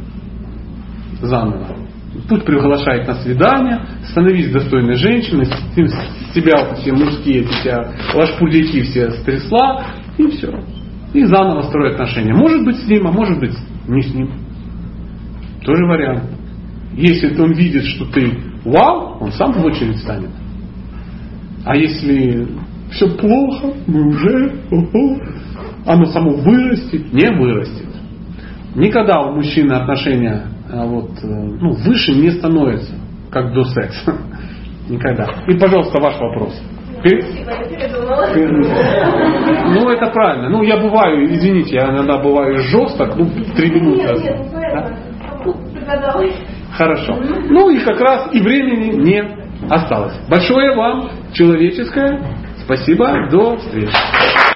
Пусть приглашает на свидание, становись достойной женщиной, с себя все мужские лашпудяки все стрясла, и все. И заново строить отношения. Может быть с ним, а может быть не с ним. Тоже вариант. Если он видит, что ты вау, он сам в очередь станет. А если все плохо, мы уже оно само вырастет, не вырастет. Никогда у мужчины отношения выше не становится, как до секса. Никогда. И, пожалуйста, ваш вопрос. Это правильно. Я бываю, извините, я иногда бываю жесток, 3 минуты. Хорошо. И как раз и времени не осталось. Большое вам человеческое спасибо. До встречи.